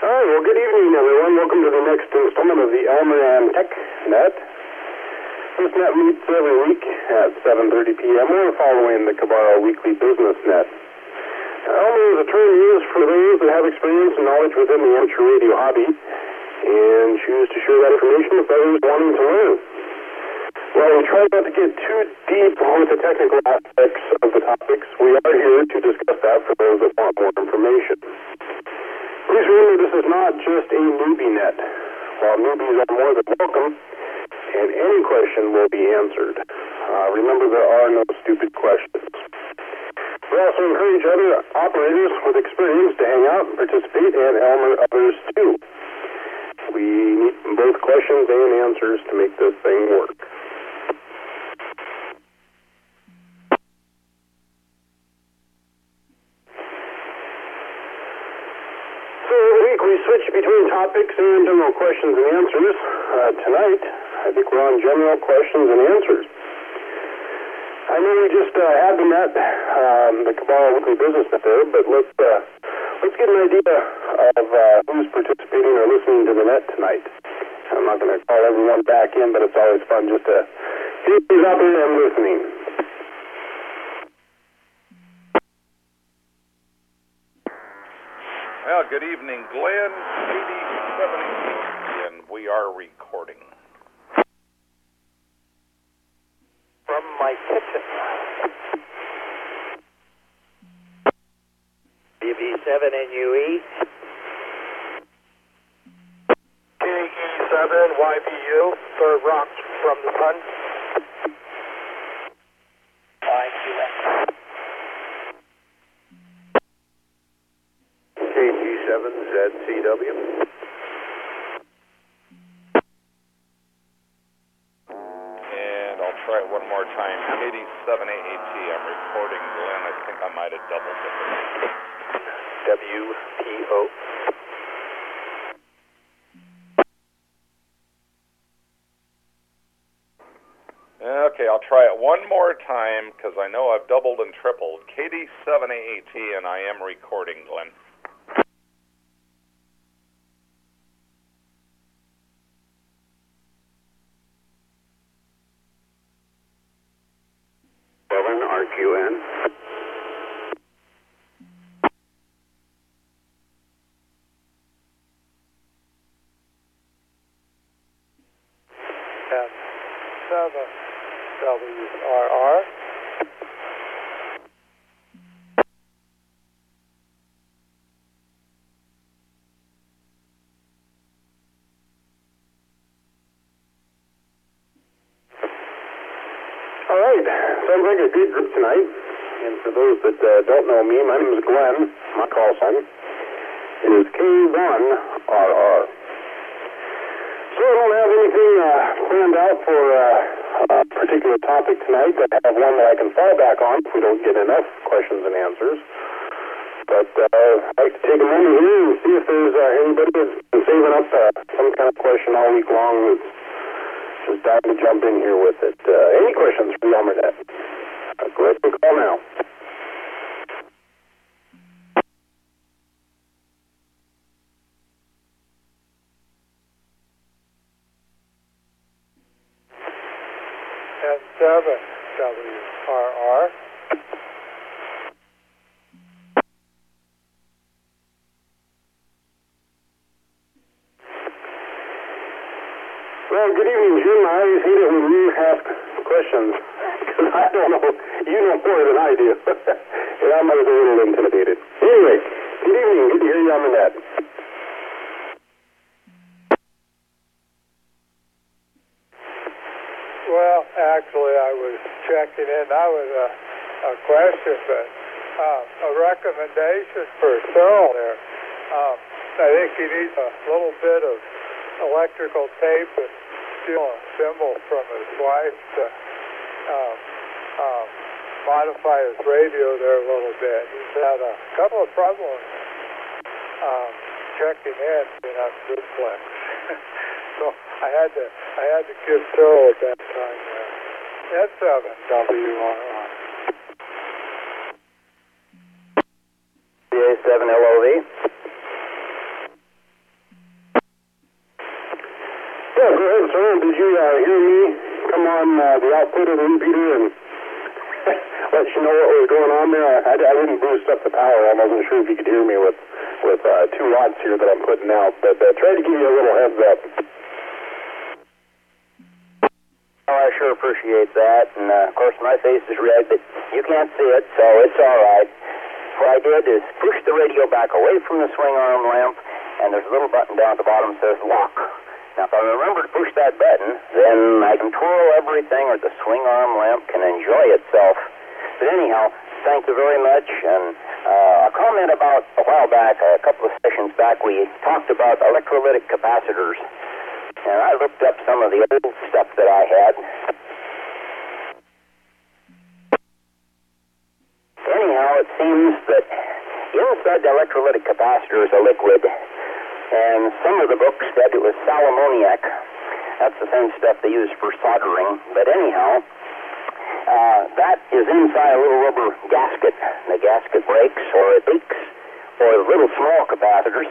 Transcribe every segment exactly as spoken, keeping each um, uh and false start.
All right, well, good evening, everyone. Welcome to the next installment of the Elmer and Tech Net. This net meets every week at seven thirty p.m. or following the Cabara Weekly Business Net. Elmer is a term used for those that have experience and knowledge within the amateur radio hobby and choose to share that information with others wanting to learn. While we try not to get too deep with the technical aspects of the topics, we are here to discuss that for those that want more information. Please remember, this is not just a newbie net. While newbies are more than welcome, and any question will be answered. Uh, remember, there are no stupid questions. We also encourage other operators with experience to hang out and participate, and Elmer others too. We need both questions and answers to make this thing work. We switch between topics and general questions and answers. Uh, tonight, I think we're on general questions and answers. I know we just uh, had the net, um, the Cabara Weekly Business Net there, but let's uh, let's get an idea of uh, who's participating or listening to the net tonight. I'm not going to call everyone back in, but it's always fun just to see who's out there and listening. Well, good evening, Glenn, eighty-seven, and we are recording. From my kitchen. B B seven N U E. K E seven Y B U, third rock from the sun. I Q N. K G seven Z C W. And I'll try it one more time. eighty-seven A A T, I'm recording, Glenn. I think I might have doubled it. W P O. Okay, I'll try it one more time because I know I've doubled and tripled. K D seven A A T, and I am recording, Glenn. seven R Q N. And seven W R R. All right, sounds like a good group tonight. And for those that uh, don't know me, my name is Glenn. My call sign is K one R R. So I don't have anything uh, planned out for uh, a particular topic tonight. I have one that I can fall back on if we don't get enough questions and answers. But uh, I'd like to take a moment here and see if there's uh, anybody that's been saving up uh, some kind of question all week long that's just dying to jump in here with it. Uh, any questions for the Elmer Net? Uh, go ahead and call now. And seven W R R. Well, good evening, Jim. I always hate it when you ask questions, because I don't know. You know more than I do. And I'm a little intimidated. Anyway, good evening. Good to hear you on the net. Well, actually, I was checking in. That was a, a question, but uh, a recommendation for Cyril there. Um, I think he needs a little bit of electrical tape and steal a symbol from his wife to um, um, modify his radio there a little bit. He's had a couple of problems um, checking in in a duplex. So I had to I had to give Cyril at that time there. S seven W R R. C A seven L O V. Yeah, go ahead, sir. Did you uh, hear me come on uh, the output of the repeater and let you know what was going on there? I, I didn't boost up the power. I wasn't sure if you could hear me with, with uh, two watts here that I'm putting out, but uh, tried to give you a little heads up. Oh, I sure appreciate that, and uh, of course my face is red, but you can't see it, so it's all right. What I did is push the radio back away from the swing arm lamp, and there's a little button down at the bottom that says lock. Now, if I remember to push that button, then I can twirl everything, or the swing arm lamp can enjoy itself. But anyhow, thank you very much, and uh, a comment about a while back, a couple of sessions back, we talked about electrolytic capacitors, and I looked up some of the old stuff that I had. Anyhow, it seems that inside the electrolytic capacitor is a liquid, and some of the books said it was sal ammoniac. That's the same stuff they use for soldering. But anyhow, uh, that is inside a little rubber gasket. The gasket breaks or it leaks, or little small capacitors.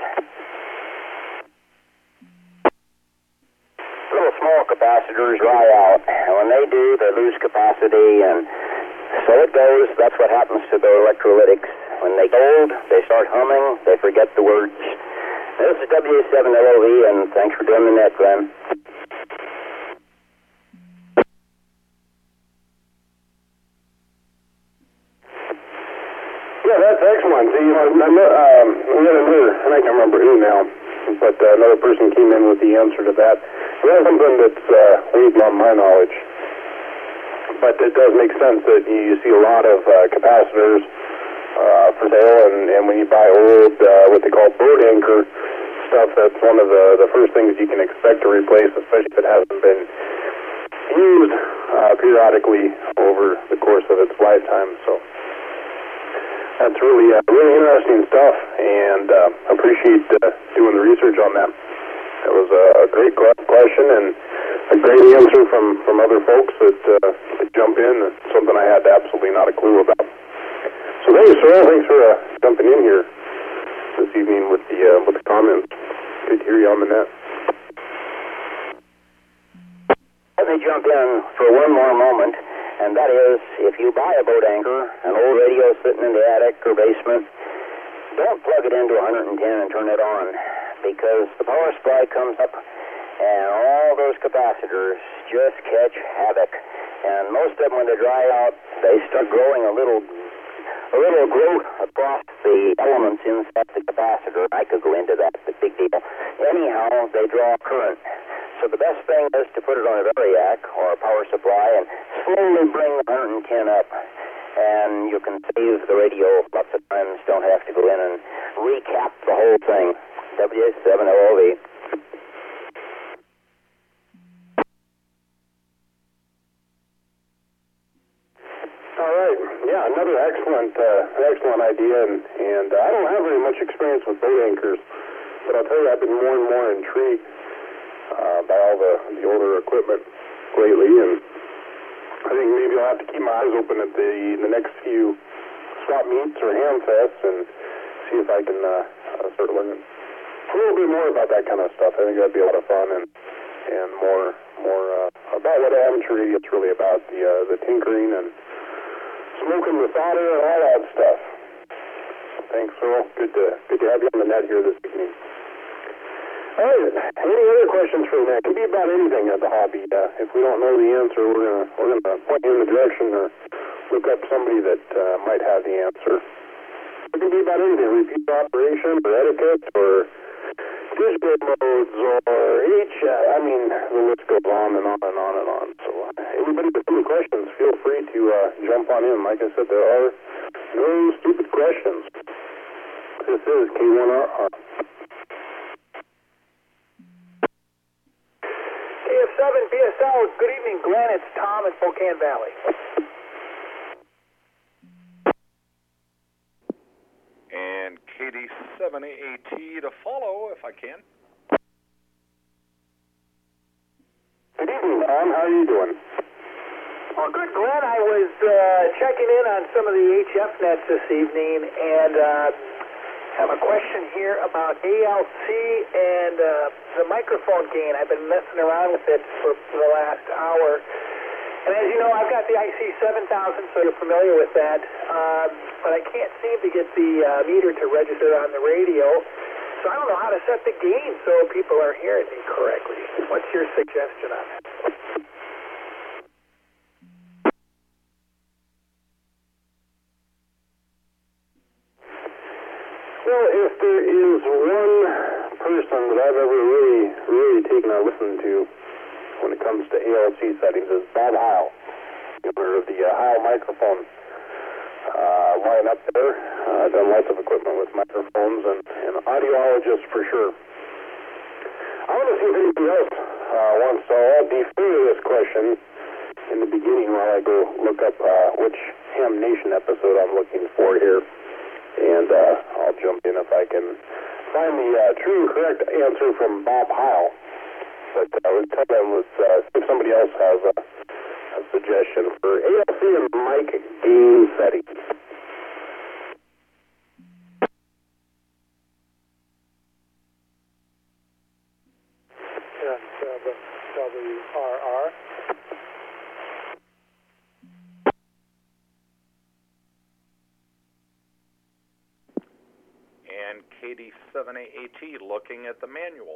Little small capacitors dry out, and when they do, they lose capacity, and so it goes. That's what happens to the electrolytics. When they gold, they start humming, they forget the words. This is W A seven L O V, and thanks for doing the net, Glenn. Yeah, that's excellent. See, you know, um, we had another, and I can't remember who now, but uh, another person came in with the answer to that. That's something that's uh, way beyond my knowledge. But it does make sense that you see a lot of uh, capacitors uh, for sale, and, and when you buy old, uh, what they call boat anchor stuff, that's one of the, the first things you can expect to replace, especially if it hasn't been used uh, periodically over the course of its lifetime. So that's really, uh, really interesting stuff, and uh, appreciate uh, doing the research on that. That was a, a great question and a great answer from, from other folks that, uh, that jump in. It's something I had absolutely not a clue about. So thanks, Cyril. Thanks for uh, jumping in here this evening with the uh, with the comments. Good to hear you on the net. Let me jump in for one more moment, and that is, if you buy a boat anchor, an old radio sitting in the attic or basement, don't plug it into one hundred ten and turn it on, because the power supply comes up and all those capacitors just catch havoc. And most of them, when they dry out, they start growing a little a little growth across the elements inside the capacitor. I could go into that, it's a big deal. Anyhow, they draw current. So the best thing is to put it on a variac or a power supply and slowly bring the one hundred ten up. And you can save the radio lots of times, don't have to go in and recap the whole thing. W A seven L O V. All right. Yeah, another excellent, uh, excellent idea, and, and uh, I don't have very much experience with boat anchors, but I'll tell you, I've been more and more intrigued uh, by all the, the older equipment lately, and I think maybe I'll have to keep my eyes open at the the next few swap meets or ham fests and see if I can uh, uh, start learning a little bit more about that kind of stuff. I think that'd be a lot of fun, and and more more uh, about what amateur radio's really about, the uh, the tinkering and smoking the solder and all that stuff. Thanks, Earl. Good to good to have you on the net here this evening. All right. Any other questions for me? It can be about anything at the hobby. Uh, if we don't know the answer, we're gonna we're gonna point you in the direction or look up somebody that uh, might have the answer. It can be about anything: repeat operation, or etiquette, or digital modes, or each. Uh, I mean, the list goes on and on and on and on. So, uh, anybody with any questions, feel free to uh, jump on in. Like I said, there are no stupid questions. This is K one R R. K F seven B S L, good evening, Glenn. It's Tom in Spokane Valley. And K D seven A A T to follow, if I can. Good evening, Tom. How are you doing? Well, good, Glenn. I was uh, checking in on some of the H F nets this evening, and uh, I have a question here about A L C and uh, the microphone gain. I've been messing around with it for, for the last hour. And as you know, I've got the I C seven thousand, so you're familiar with that. Um, but I can't seem to get the uh, meter to register on the radio. So I don't know how to set the gain so people are hearing me correctly. What's your suggestion on that? Well, if there is one person that I've ever really, really taken a listen to when it comes to A L C settings, is Bob Heil, the owner of the uh, Heil microphone uh, line up there. Uh, done lots of equipment with microphones and, and audiologist for sure. I want to see if anybody else uh, wants to. I'll defer this question in the beginning while I go look up uh, which Ham Nation episode I'm looking for here. And uh, I'll jump in if I can find the uh, true and correct answer from Bob Heil. But I would tell them let's uh, see if somebody else has a, a suggestion for A L C and mic gain settings. N seven W R R. And K D seven A A T looking at the manual.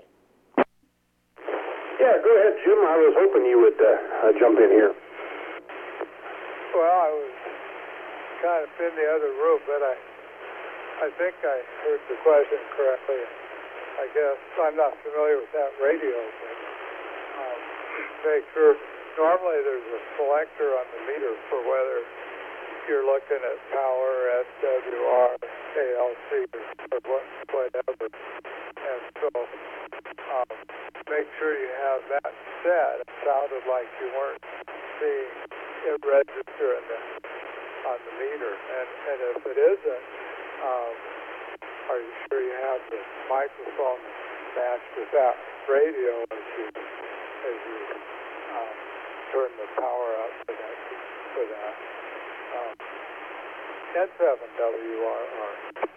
Yeah, go ahead, Jim. I was hoping you would uh, uh, jump in here. Well, I was kind of in the other room, but I I think I heard the question correctly. I guess I'm not familiar with that radio, but um, make sure. Normally there's a selector on the meter for whether you're looking at power, S W R, A L C, or what, whatever. And so um, make sure you have that set. It sounded like you weren't seeing it register in the, on the meter. And, and if it isn't, um, are you sure you have the microphone matched with that radio as you, as you um, turn the power up for that? For that. Um, N seven W R R.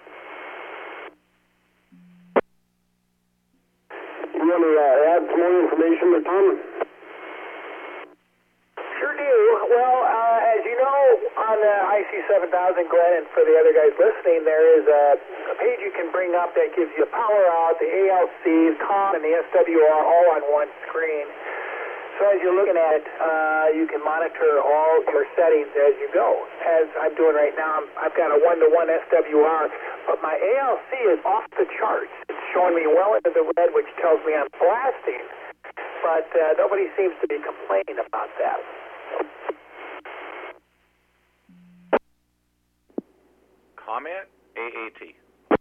You want to uh, add some more information there, Tom? Sure do. Well, uh, as you know, on the I C seven thousand, Glenn, and for the other guys listening, there is a, a page you can bring up that gives you power out, the A L C, COM, and the S W R all on one screen. So as you're looking at it, uh, you can monitor all your settings as you go. As I'm doing right now, I'm, I've got a one-to-one S W R, but my A L C is off the charts. It's showing me well into the red, which tells me I'm blasting, but uh, nobody seems to be complaining about that. Comment A A T.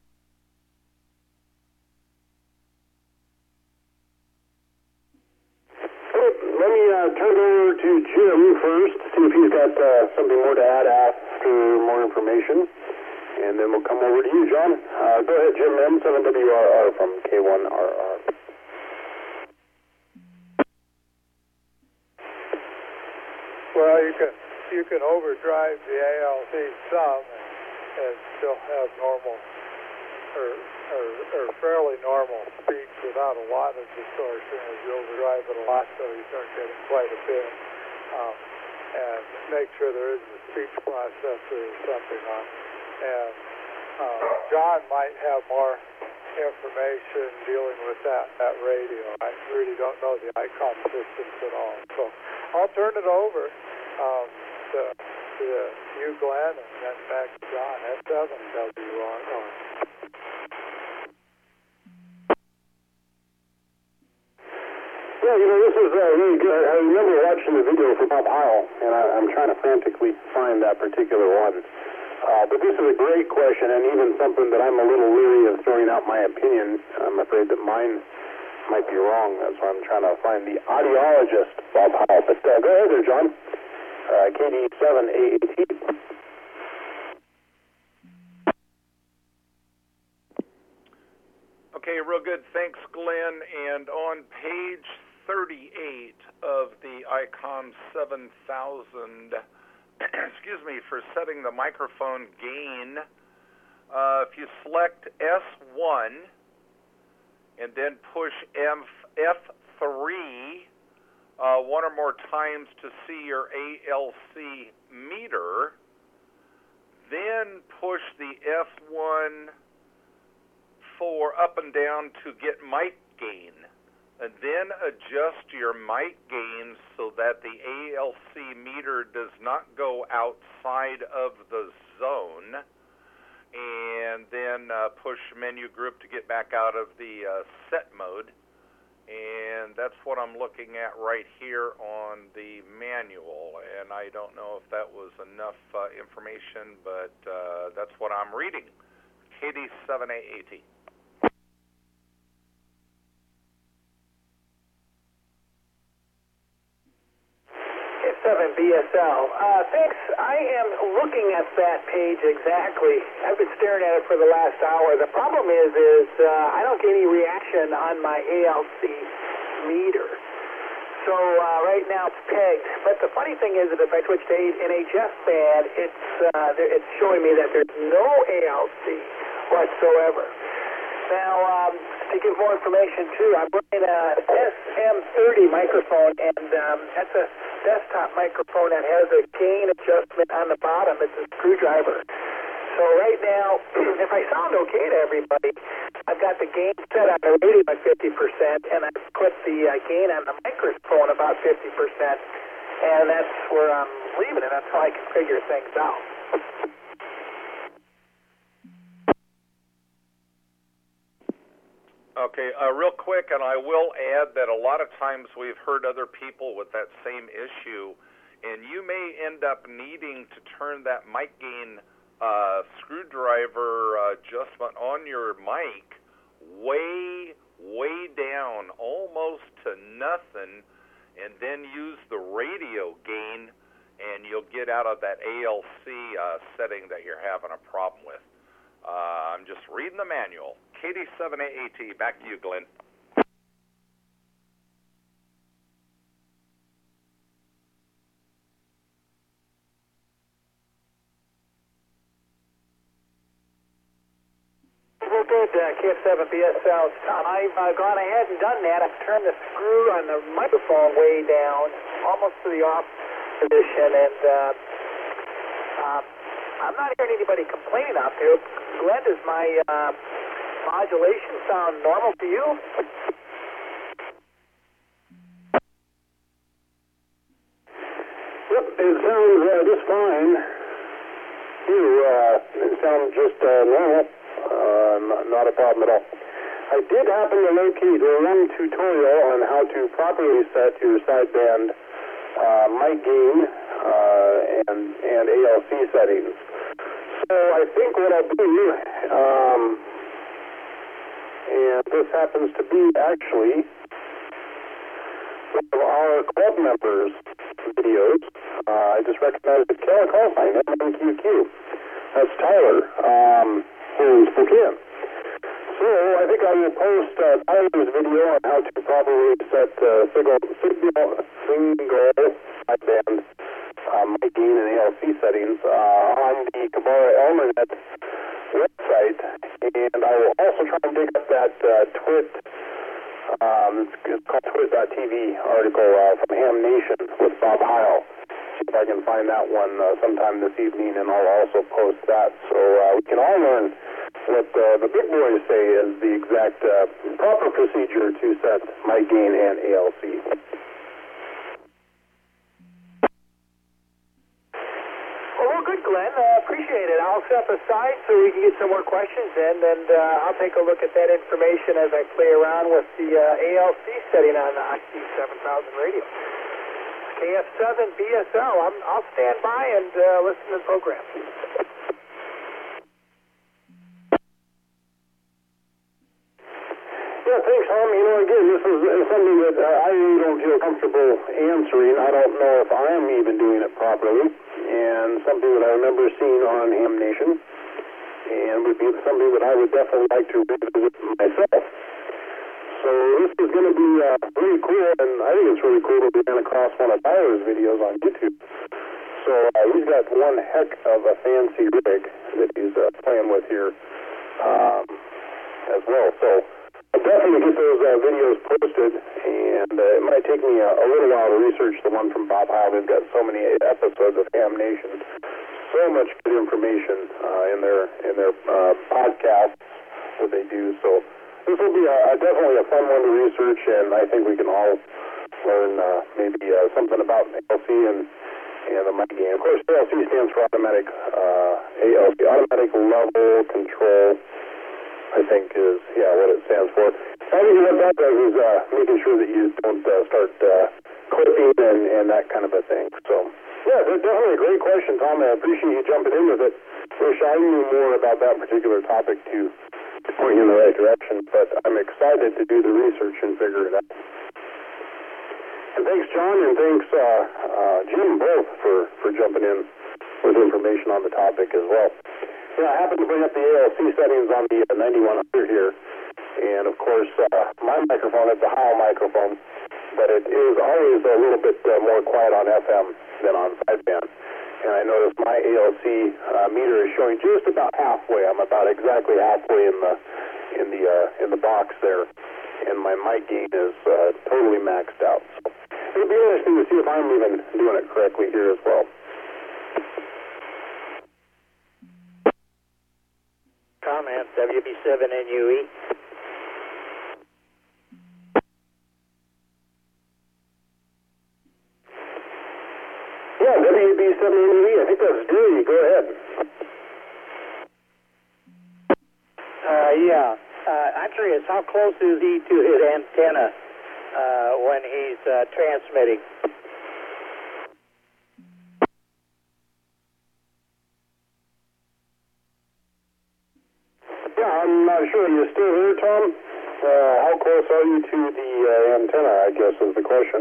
Let me uh, turn it over to Jim first, see if he's got uh, something more to add after more information, and then we'll come over to you, John. Uh, go ahead, Jim. N seven W R R from K one R R. Well, you can you can overdrive the A L C some and, and still have normal or, or or fairly normal speech without a lot of distortion. As you overdrive it a lot, though, you start getting quite a bit. Um, and make sure there is a speech processor or something on. And um, John might have more information dealing with that, that radio. I really don't know the I COM systems at all. So I'll turn it over um, to, to you, Glenn, and then back to John. S seven W R R. Yeah, you know, this is uh, really good. I remember watching the video for Bob Heil, and I, I'm trying to frantically find that particular one. Uh, but this is a great question, and even something that I'm a little leery of throwing out my opinion. I'm afraid that mine might be wrong. That's why I'm trying to find the audiologist, Bob Heil. But uh, go ahead there, John. Uh, K D seven A A T. Okay, real good. Thanks, Glenn. And on page thirty-eight of the I COM seven thousand, excuse me, for setting the microphone gain, uh, if you select S one and then push F three uh, one or more times to see your A L C meter, then push the F one for up and down to get mic gain, and then adjust your mic gain so that the A L C meter does not go outside of the zone, and then uh, push menu group to get back out of the uh, set mode. And that's what I'm looking at right here on the manual, and I don't know if that was enough uh, information, but uh, that's what I'm reading. K D seven A A T. seven B S L. Uh, thanks. I am looking at that page exactly. I've been staring at it for the last hour. The problem is, is uh, I don't get any reaction on my A L C meter. So uh, right now it's pegged. But the funny thing is that if I switch to N H F band, it's uh, there, it's showing me that there's no A L C whatsoever. Now, um, to give more information too, I'm running a S M thirty microphone, and um, that's a desktop microphone that has a gain adjustment on the bottom. It's a screwdriver. So right now, if I sound okay to everybody, I've got the gain set on the radio at fifty percent, and I've put the uh, gain on the microphone about fifty percent, and that's where I'm leaving it. That's how I can figure things out. Okay, uh, real quick, and I will add that a lot of times we've heard other people with that same issue, and you may end up needing to turn that mic gain uh, screwdriver uh, adjustment on your mic way, way down, almost to nothing, and then use the radio gain, and you'll get out of that A L C uh, setting that you're having a problem with. Uh, I'm just reading the manual. K D seven A A T, back to you, Glenn. Well, good, uh, K F seven B S L. Tom, I've uh, gone ahead and done that. I've turned the screw on the microphone way down, almost to the off position, and uh, uh, I'm not hearing anybody complaining out there. Glenn, does my uh, modulation sound normal to you? Yep, it sounds uh, just fine. You, uh, it sounds just uh, normal. Uh, not, not a problem at all. I did happen to locate one tutorial on how to properly set your sideband uh, mic gain uh, and, and A L C settings. So I think what I'll do, um, and this happens to be actually one of our club members' videos. Uh, I just recognized the Keller call sign, M N Q Q. That's Tyler, um, here in Spokane. So I think I will post uh, Tyler's video on how to properly set uh, signal, signal, single sideband um, mic gain and A L C settings uh, on the Kabara Elmernet website, and I will also try and dig up that uh, Twit, um, it's called Twit dot T V article uh, from Ham Nation with Bob Heil. See if I can find that one uh, sometime this evening, and I'll also post that so uh, we can all learn what uh, the big boys say is the exact uh, proper procedure to set mic gain and A L C. Well, good, Glenn. Uh, appreciate it. I'll step aside so we can get some more questions in, and uh, I'll take a look at that information as I play around with the uh, A L C setting on the I C seven thousand radio. K F seven B S L. I'm, I'll stand by and uh, listen to the program. Yeah, thanks, Tom. You know, again, this is uh, something that uh, I really don't feel comfortable answering. I don't know if I am even doing it properly, and something that I remember seeing on Ham Nation, and would be something that I would definitely like to revisit myself. So this is going to be uh, really cool, and I think it's really cool to be ran across one of Tyler's videos on YouTube. So So uh, he's got one heck of a fancy rig that he's uh, playing with here um, as well. So I'll definitely get those uh, videos posted, and uh, it might take me a, a little while to research the one from Bob Heil. They've got so many episodes of Ham Nation, so much good information uh, in their in their uh, podcasts that they do. So this will be a, a definitely a fun one to research, and I think we can all learn uh, maybe uh, something about A L C and and the mic gain. Of course, A L C stands for automatic uh, A L C, automatic level control. I think is, yeah, what it stands for. I think what that does is uh, making sure that you don't uh, start uh, clipping and, and that kind of a thing. So, yeah, that's definitely a great question, Tom. I appreciate you jumping in with it. Wish I knew more about that particular topic to, to point you in the right direction, but I'm excited to do the research and figure it out. And thanks, John, and thanks, uh, uh, Jim, both for, for jumping in with information on the topic as well. Yeah, I happened to bring up the A L C settings on the uh, ninety-one hundred here, and of course, uh, my microphone is the Heil microphone, but it is always a little bit uh, more quiet on F M than on sideband. And I notice my A L C uh, meter is showing just about halfway. I'm about exactly halfway in the in the uh, in the box there, and my mic gain is uh, totally maxed out. So it'll be interesting to see if I'm even doing it correctly here as well. Comment, W B seven N U E. Yeah, W B seven N U E, I think that's Dewey. Go ahead. Uh, yeah. Uh, I'm curious, how close is he to his antenna uh, when he's uh, transmitting? Yeah, I'm not sure. Are you still there, Tom? Uh, how close are you to the uh, antenna, I guess, is the question.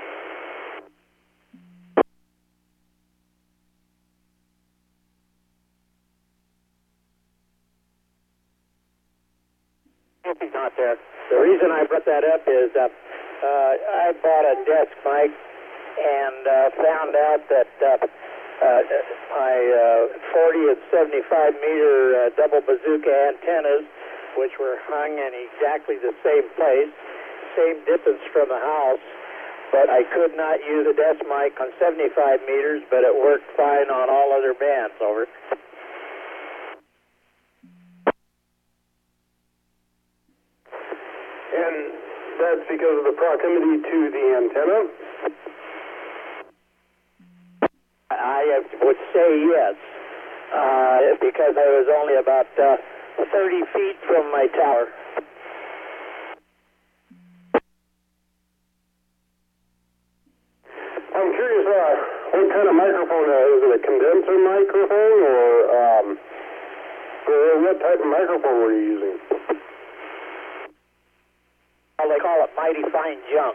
If he's not there. The reason I brought that up is uh, uh, I bought a desk mic and uh, found out that uh, uh, my uh, forty and seventy-five meter uh, double bazooka antennas, which were hung in exactly the same place, same distance from the house, but I could not use a desk mic on seventy-five meters, but it worked fine on all other bands. Over. And that's because of the proximity to the antenna? I would say yes, uh, because I was only about uh, thirty feet from my tower. I'm curious, uh, what kind of microphone uh, is it? A condenser microphone, or, um, or what type of microphone were you using? Well, they call it mighty fine junk.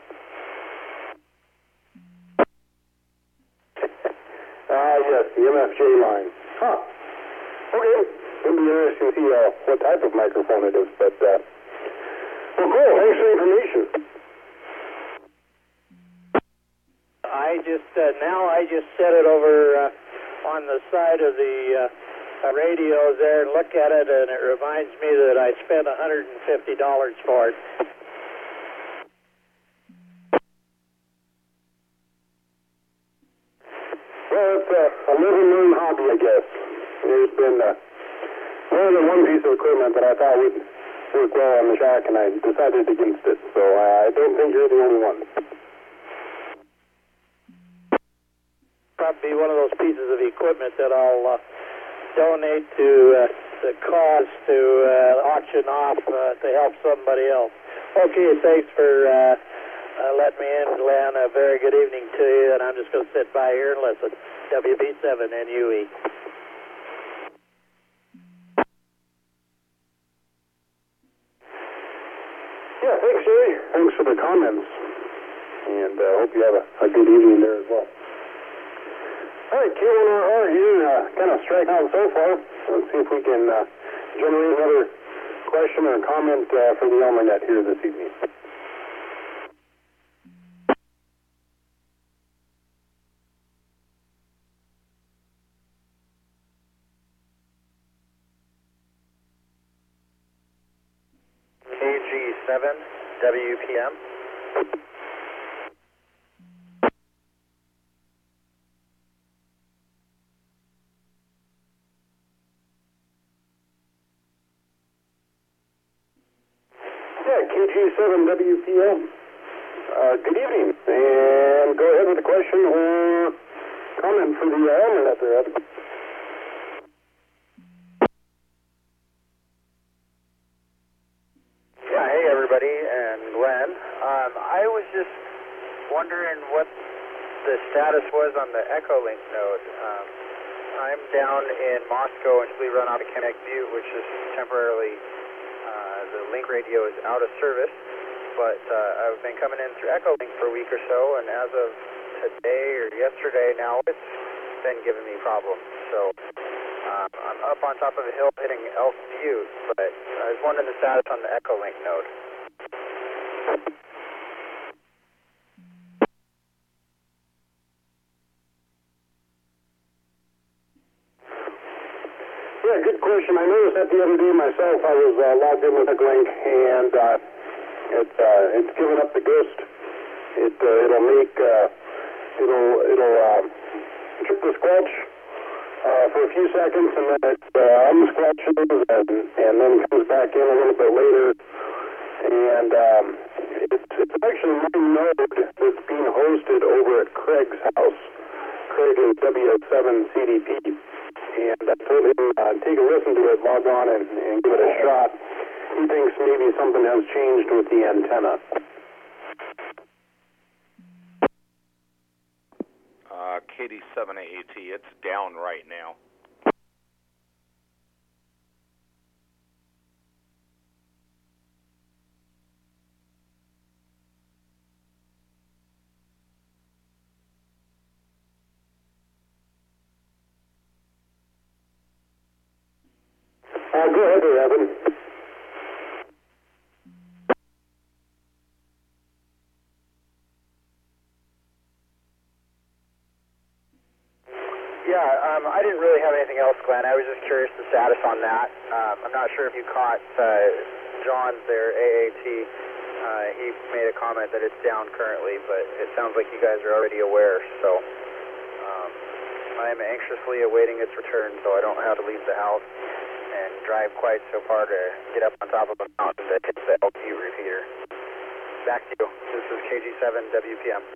Ah, uh, yes, the M F J line. Huh. Okay. It'll be interesting to see uh, what type of microphone it is, but, uh, well, cool. Thanks for the information. I just, uh, now I just set it over uh, on the side of the uh, radios there and look at it, and it reminds me that I spent one hundred fifty dollars for it. Well, it's uh, a live-and-learn hobby, I guess. There's been uh, more than one piece of equipment that I thought would work well on the shack, and I decided against it. So uh, I don't think you're the only one. Probably one of those pieces of equipment that I'll uh, donate to uh, the cause to uh, auction off uh, to help somebody else. Okay, thanks for uh, uh, letting me in, Glenn. A very good evening to you, and I'm just going to sit by here and listen. W B seven N U E. Yeah, thanks, Jerry. Thanks for the comments, and I uh, hope you have a, a good evening there as well. All right, K one R R here, uh, kind of striking out so far. Let's see if we can uh, generate another question or comment uh, for the ElmerNet here this evening. W P M. Yeah, K G seven W P M. Uh, good evening, and go ahead with a question or comment for the uh, AlmaNet there, Evan. Yeah, hey everybody, and Glenn. Um, I was just wondering what the status was on the Echolink node. Um, I'm down in Moscow and we run out of Connect Butte, which is temporarily, uh, the link radio is out of service. But uh, I've been coming in through Echolink for a week or so, and as of today or yesterday now, it's been giving me problems. So um, I'm up on top of a hill hitting Elk Butte, but I was wondering the status on the Echolink node. Yeah, good question. I noticed that the other day myself. I was uh, logged in with Echolink, and uh, It's uh, it's giving up the ghost. It uh, it'll make uh, it'll it'll um, trip the squelch uh, for a few seconds, and then it uh, unsquelches and and then comes back in a little bit later. And um, it's it's actually my node that's being hosted over at Craig's house. Craig is W S seven C D P, and I told him uh, take a listen to it, log on, and, and give it a shot. He thinks maybe something has changed with the antenna. Uh, K D seven A A T, it's down right now. Uh, go ahead there, Evan. Yeah, um, I didn't really have anything else, Glenn. I was just curious the status on that. Um, I'm not sure if you caught uh, John's there, A A T. Uh, he made a comment that it's down currently, but it sounds like you guys are already aware. So um, I'm anxiously awaiting its return, so I don't have to leave the house and drive quite so far to get up on top of a mountain that hits the L Q repeater. Back to you. This is K G seven W P M.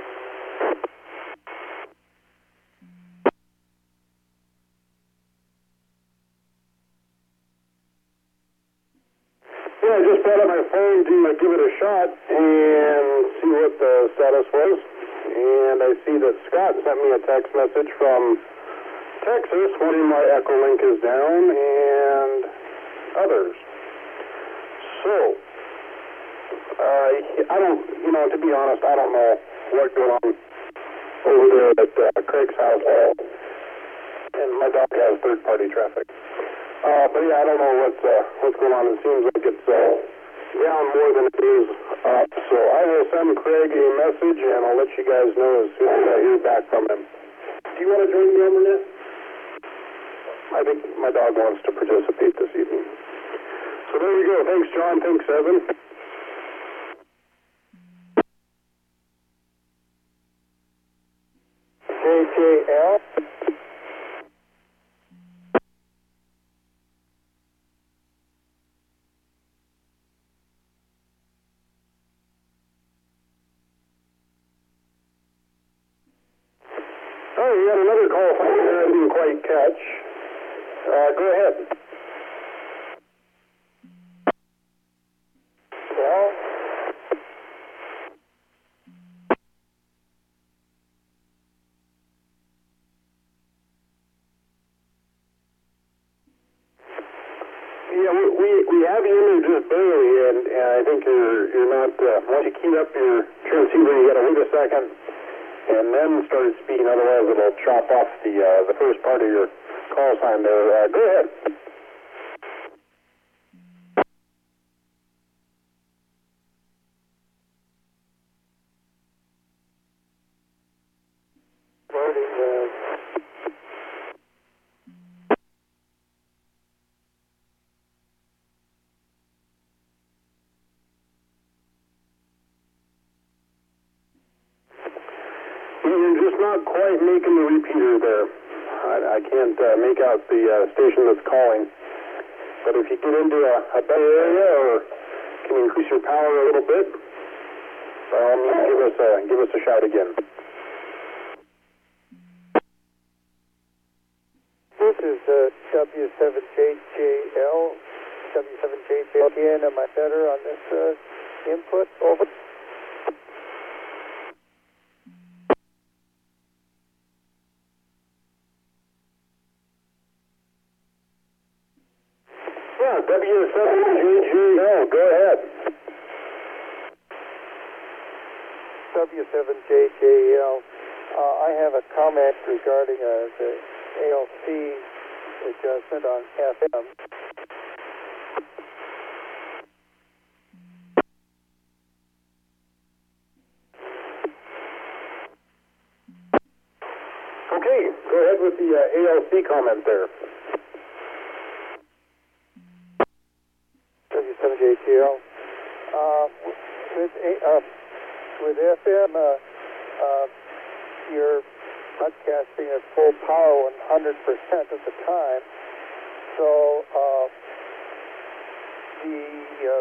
Yeah, I just brought up my phone to uh, give it a shot and see what the status was. And I see that Scott sent me a text message from Texas wanting my Echolink is down and others. So, uh, I don't, you know, to be honest, I don't know what's going on over there at uh, Craig's house. And my dog has third-party traffic. Uh, but yeah, I don't know what's, uh, what's going on. It seems like it's uh, down more than it is up. So I will send Craig a message, and I'll let you guys know as soon as I hear back from him. Do you want to join me on that? I think my dog wants to participate this evening. So there you go. Thanks, John. Thanks, Evan. J J L. Oh, we had another call from here I didn't quite catch. Uh, go ahead. Well, Yeah, we, we, we have you in there just barely, and, and I think you're, you're not, uh, once you key up your transceiver, you gotta wait a second and then start speaking, otherwise it'll chop off the, uh, the first part of your call sign there. Uh, go ahead. loading the You're just not quite making the repeater there. I, I can't uh, make out the uh, station that's calling. But if you get into a, a better area or can increase your power a little bit, by all means, give us a, give us a shout again. This is uh, W seven J J L. W seven J J L again. Am I better on this uh, input? Over. Yeah, W seven J J L, go ahead. W seven J J L. Uh, I have a comment regarding uh, the A L C adjustment on F M. Okay, go ahead with the uh, A L C comment there. W seven J J L. Uh, with, uh, with F M, uh, uh, you're broadcasting at full power one hundred percent of the time. So uh, the uh,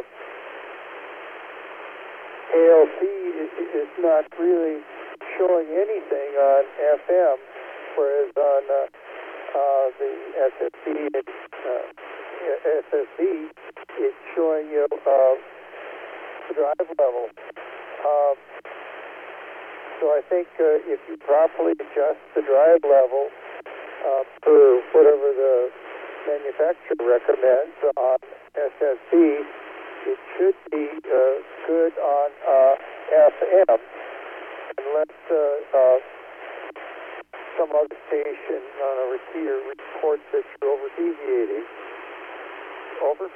A L C is, is not really showing anything on F M, whereas on uh, uh, the S S B, uh, S S B, it's showing you uh, the drive level. Uh, so I think uh, if you properly adjust the drive level uh, per whatever the manufacturer recommends on S S B, it should be uh, good on uh, F M, unless uh, uh, some other station on a receiver reports that you're over deviating. Over.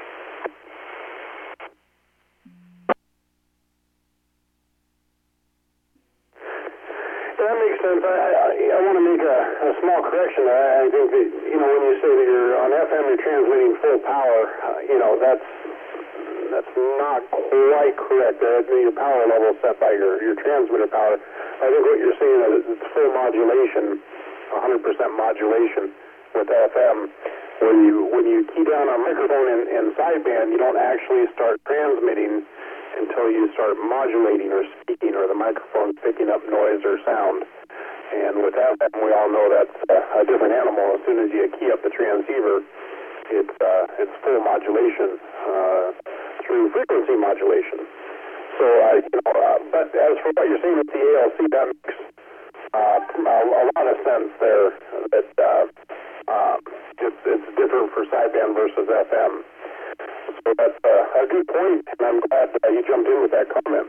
That makes sense. I, I, I want to make a, a small correction. I, I think that, you know, when you say that you're on F M, you're transmitting full power, uh, you know, that's that's not quite correct. Uh, your power level is set by your, your transmitter power. I think what you're saying is it's full modulation, one hundred percent modulation with F M. When you when you key down a microphone in, in sideband, you don't actually start transmitting until you start modulating or speaking, or the microphone's picking up noise or sound. And with F M, we all know that's uh, a different animal. As soon as you key up the transceiver, it's uh, it's full modulation uh, through frequency modulation. So, uh, you know, uh, but as for what you're saying with the A L C, that makes uh, a, a lot of sense there. That uh, uh, it's it's different for sideband versus F M. So that's uh, a good point, and I'm glad uh, you jumped in with that comment.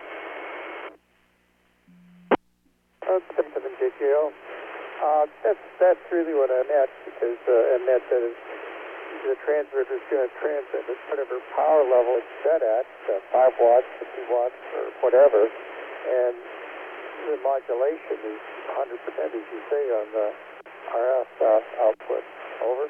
Uh, seven J J L. Uh, that's that's really what I meant, because uh, I meant that it, the transmitter is going to transmit at whatever power level it's set at, uh, five watts, fifty watts, or whatever, and the modulation is one hundred percent, as you say, on the R F uh, output. Over.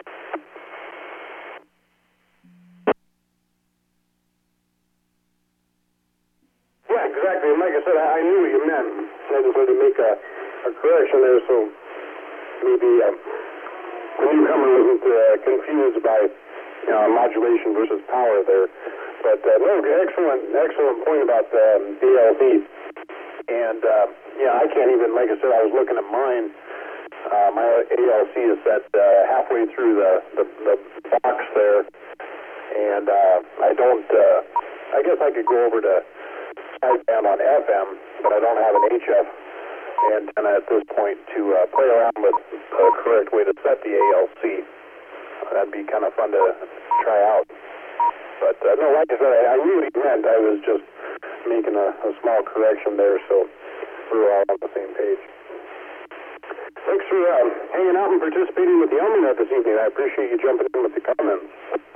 Yeah, exactly. And like I said, I, I knew what you meant. I just wanted to make a, a correction there, so maybe uh, the newcomer wasn't uh, confused by you know, modulation versus power there. But uh, no, excellent, excellent point about um, the A L C. And uh, yeah, I can't even, like I said, I was looking at mine. Uh, my A L C is set uh, halfway through the, the, the box there, and uh, I don't. Uh, I guess I could go over to sideband on F M, but I don't have an H F antenna at this point to uh, play around with the correct way to set the A L C. Uh, that'd be kind of fun to try out. But uh, no, like I said, I, I knew what he meant. I was just making a, a small correction there, so we were all on the same page. Thanks for uh, hanging out and participating with the Almanac this evening. I appreciate you jumping in with the comments.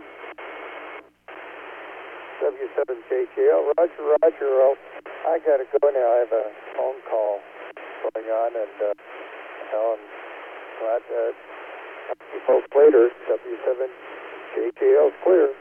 W seven J J L. Roger, Roger. Well, I got to go now. I have a phone call going on, and uh, I'm glad to talk to you folks later. W seven J J L is clear.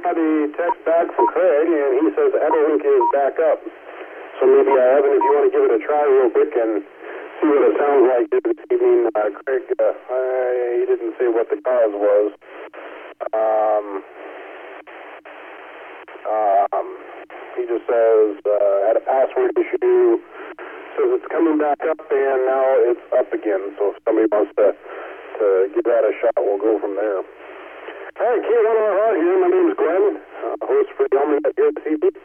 got a text back from Craig, and he says Echolink is back up. So maybe, uh, Evan, if you want to give it a try real quick and see what it sounds like this evening. Uh, Craig, uh, I, he didn't say what the cause was. Um, um, he just says, uh, had a password issue, says it's coming back up, and now it's up again. So if somebody wants to, to give that a shot, we'll go from there. All right, K one R R here. My name is Glenn, uh, host for the Almanac here this evening.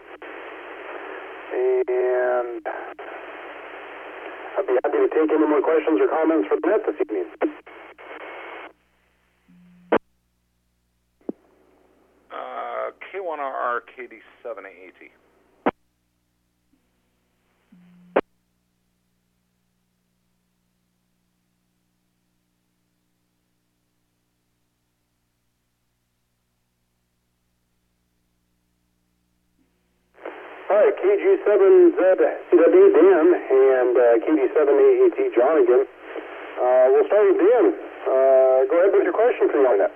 And I'd be happy to take any more questions or comments from the net this evening. Uh, K one R R K D seven eighty. All right, K G seven Z C W Dan and uh, K D seven A A T John again. Uh, we'll start with Dan. Uh, go ahead with your question for you on that.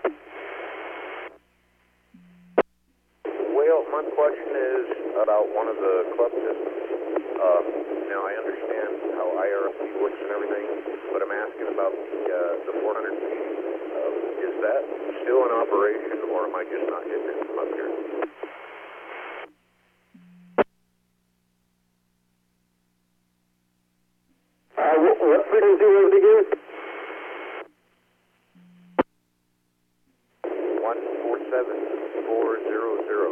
Well, my question is about one of the club systems. Um, now, I understand how I R L P works and everything, but I'm asking about the, uh, the four hundred P. Uh, is that still in operation, or am I just not getting it from up here? Uh, what, what frequency was it again? one four seven four zero zero.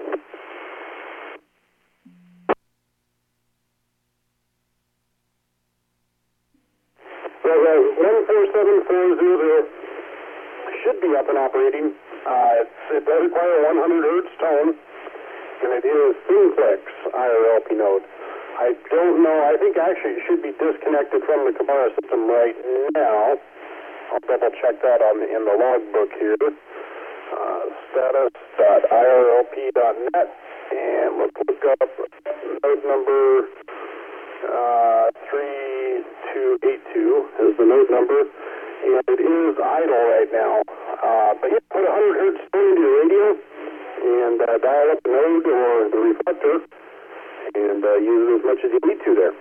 Well, uh, one four seven four zero zero should be up and operating. Uh, it's, it does require a one hundred hertz tone, and it is Simplex I R L P node. I don't know. I think actually it should be disconnected from the Kabara system right now. I'll double check that on the, in the logbook here. Uh, status dot I R L P dot net, and let's look up node number uh, three two eight two is the node number, and it is idle right now. Uh, but yeah, put a one hundred hertz tone into your radio and uh, dial up the node or the reflector, and uh, use it as much as you need to there.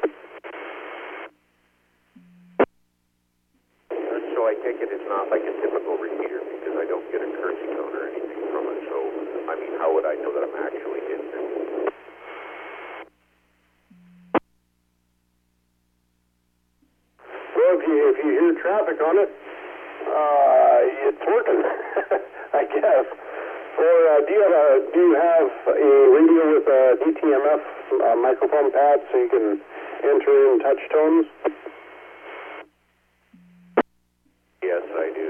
So I take it it's not like a typical repeater because I don't get a cursing tone or anything from it. So, I mean, how would I know that I'm actually getting it? Well, if you, if you hear traffic on it, uh, it's working, I guess. Or uh, do you have a do you have a radio with a D T M F uh, microphone pad so you can enter in touch tones? Yes, I do.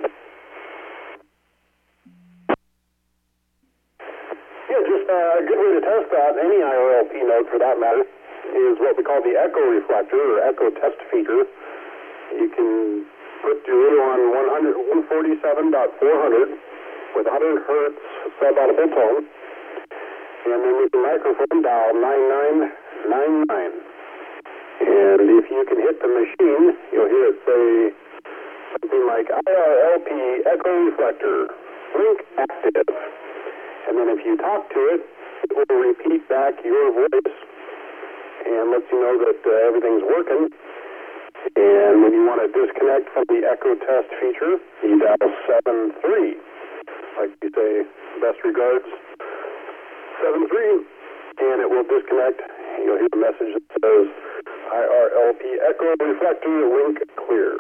Yeah, just uh, a good way to test that, any I R L P node for that matter, is what we call the echo reflector or echo test feature. You can put your radio on one forty-seven point four hundred with one hundred hertz sub-audible tone, and then with the microphone dial nine nine nine nine. And if you can hit the machine, you'll hear it say something like I R L P echo reflector, link active. And then if you talk to it, it will repeat back your voice and lets you know that uh, everything's working. And when you want to disconnect from the echo test feature, you dial seven three. Like we say, best regards, seven three, and it will disconnect. You'll hear a message that says I R L P echo reflector link clear.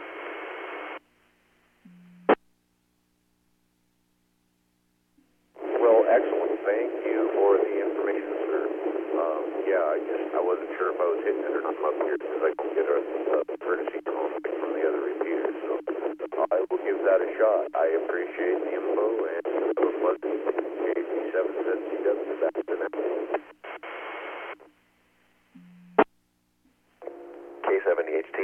Well, excellent. Thank you for the information, sir. Um, yeah, I just I wasn't sure if I was hitting it or not up here because I don't get a, a courtesy tone from the other repeaters. So I will give that a shot. I appreciate the info and have a pleasant K G seven Z C W back to now. K seven E H T.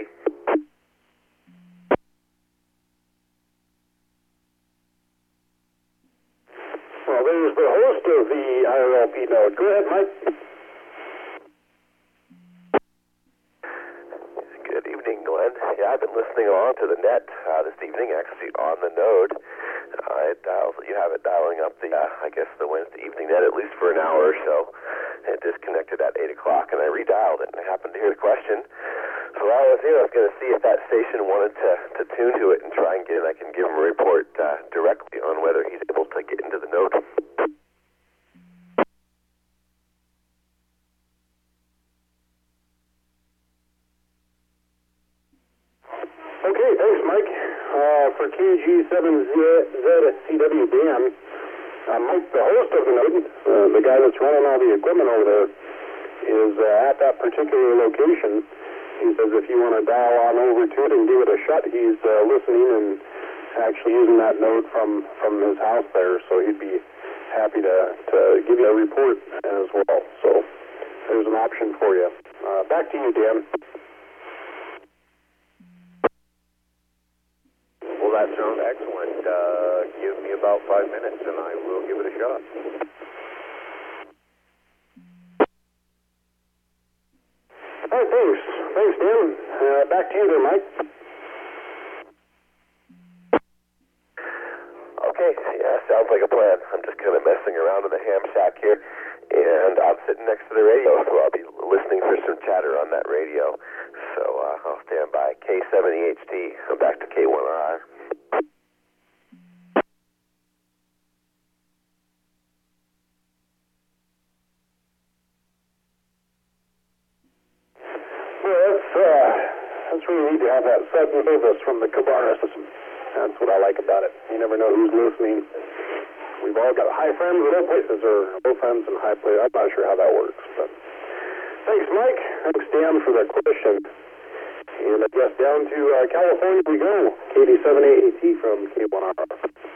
Well, there's the host of the I R L P node. Go ahead, Mike. Good evening, Glenn. Yeah, I've been listening on to the net uh, this evening, actually on the node. All right, dials. You have it dialing up the, uh, I guess, the Wednesday evening net at least for an hour or so. It disconnected at eight o'clock, and I redialed it, and I happened to hear the question. So while I was here, I was going to see if that station wanted to, to tune to it and try and get it. I can give him a report uh, directly on whether he's able to get into the node. Okay, thanks, Mike. Uh, for K G seven Z C W Dan, uh, Mike, the host of the node, uh, the guy that's running all the equipment over there, is uh, at that particular location. He says if you want to dial on over to it and give it a shot, he's uh, listening and actually using that node from, from his house there, so he'd be happy to, to give you a report as well. So there's an option for you. Uh, back to you, Dan. Well, that sounds excellent. Uh, give me about five minutes and I will give it a shot. All right, thanks. Thanks, Dan. Uh, back to you there, Mike. Okay, yeah, sounds like a plan. I'm just kind of messing around in the ham shack here, and I'm sitting next to the radio, so I'll be listening for some chatter on that radio. So uh, I'll stand by. K seven E H T. I'm back to K one R. Well, that's, uh, that's really neat to have that sudden service from the Kabara system. That's what I like about it. You never know who's listening. We've all got high friends in low places, or low friends and high places. I'm not sure how that works, but thanks, Mike. Thanks, Dan, for that question. And I guess down to uh, California we go. K D seven A A T from K one R.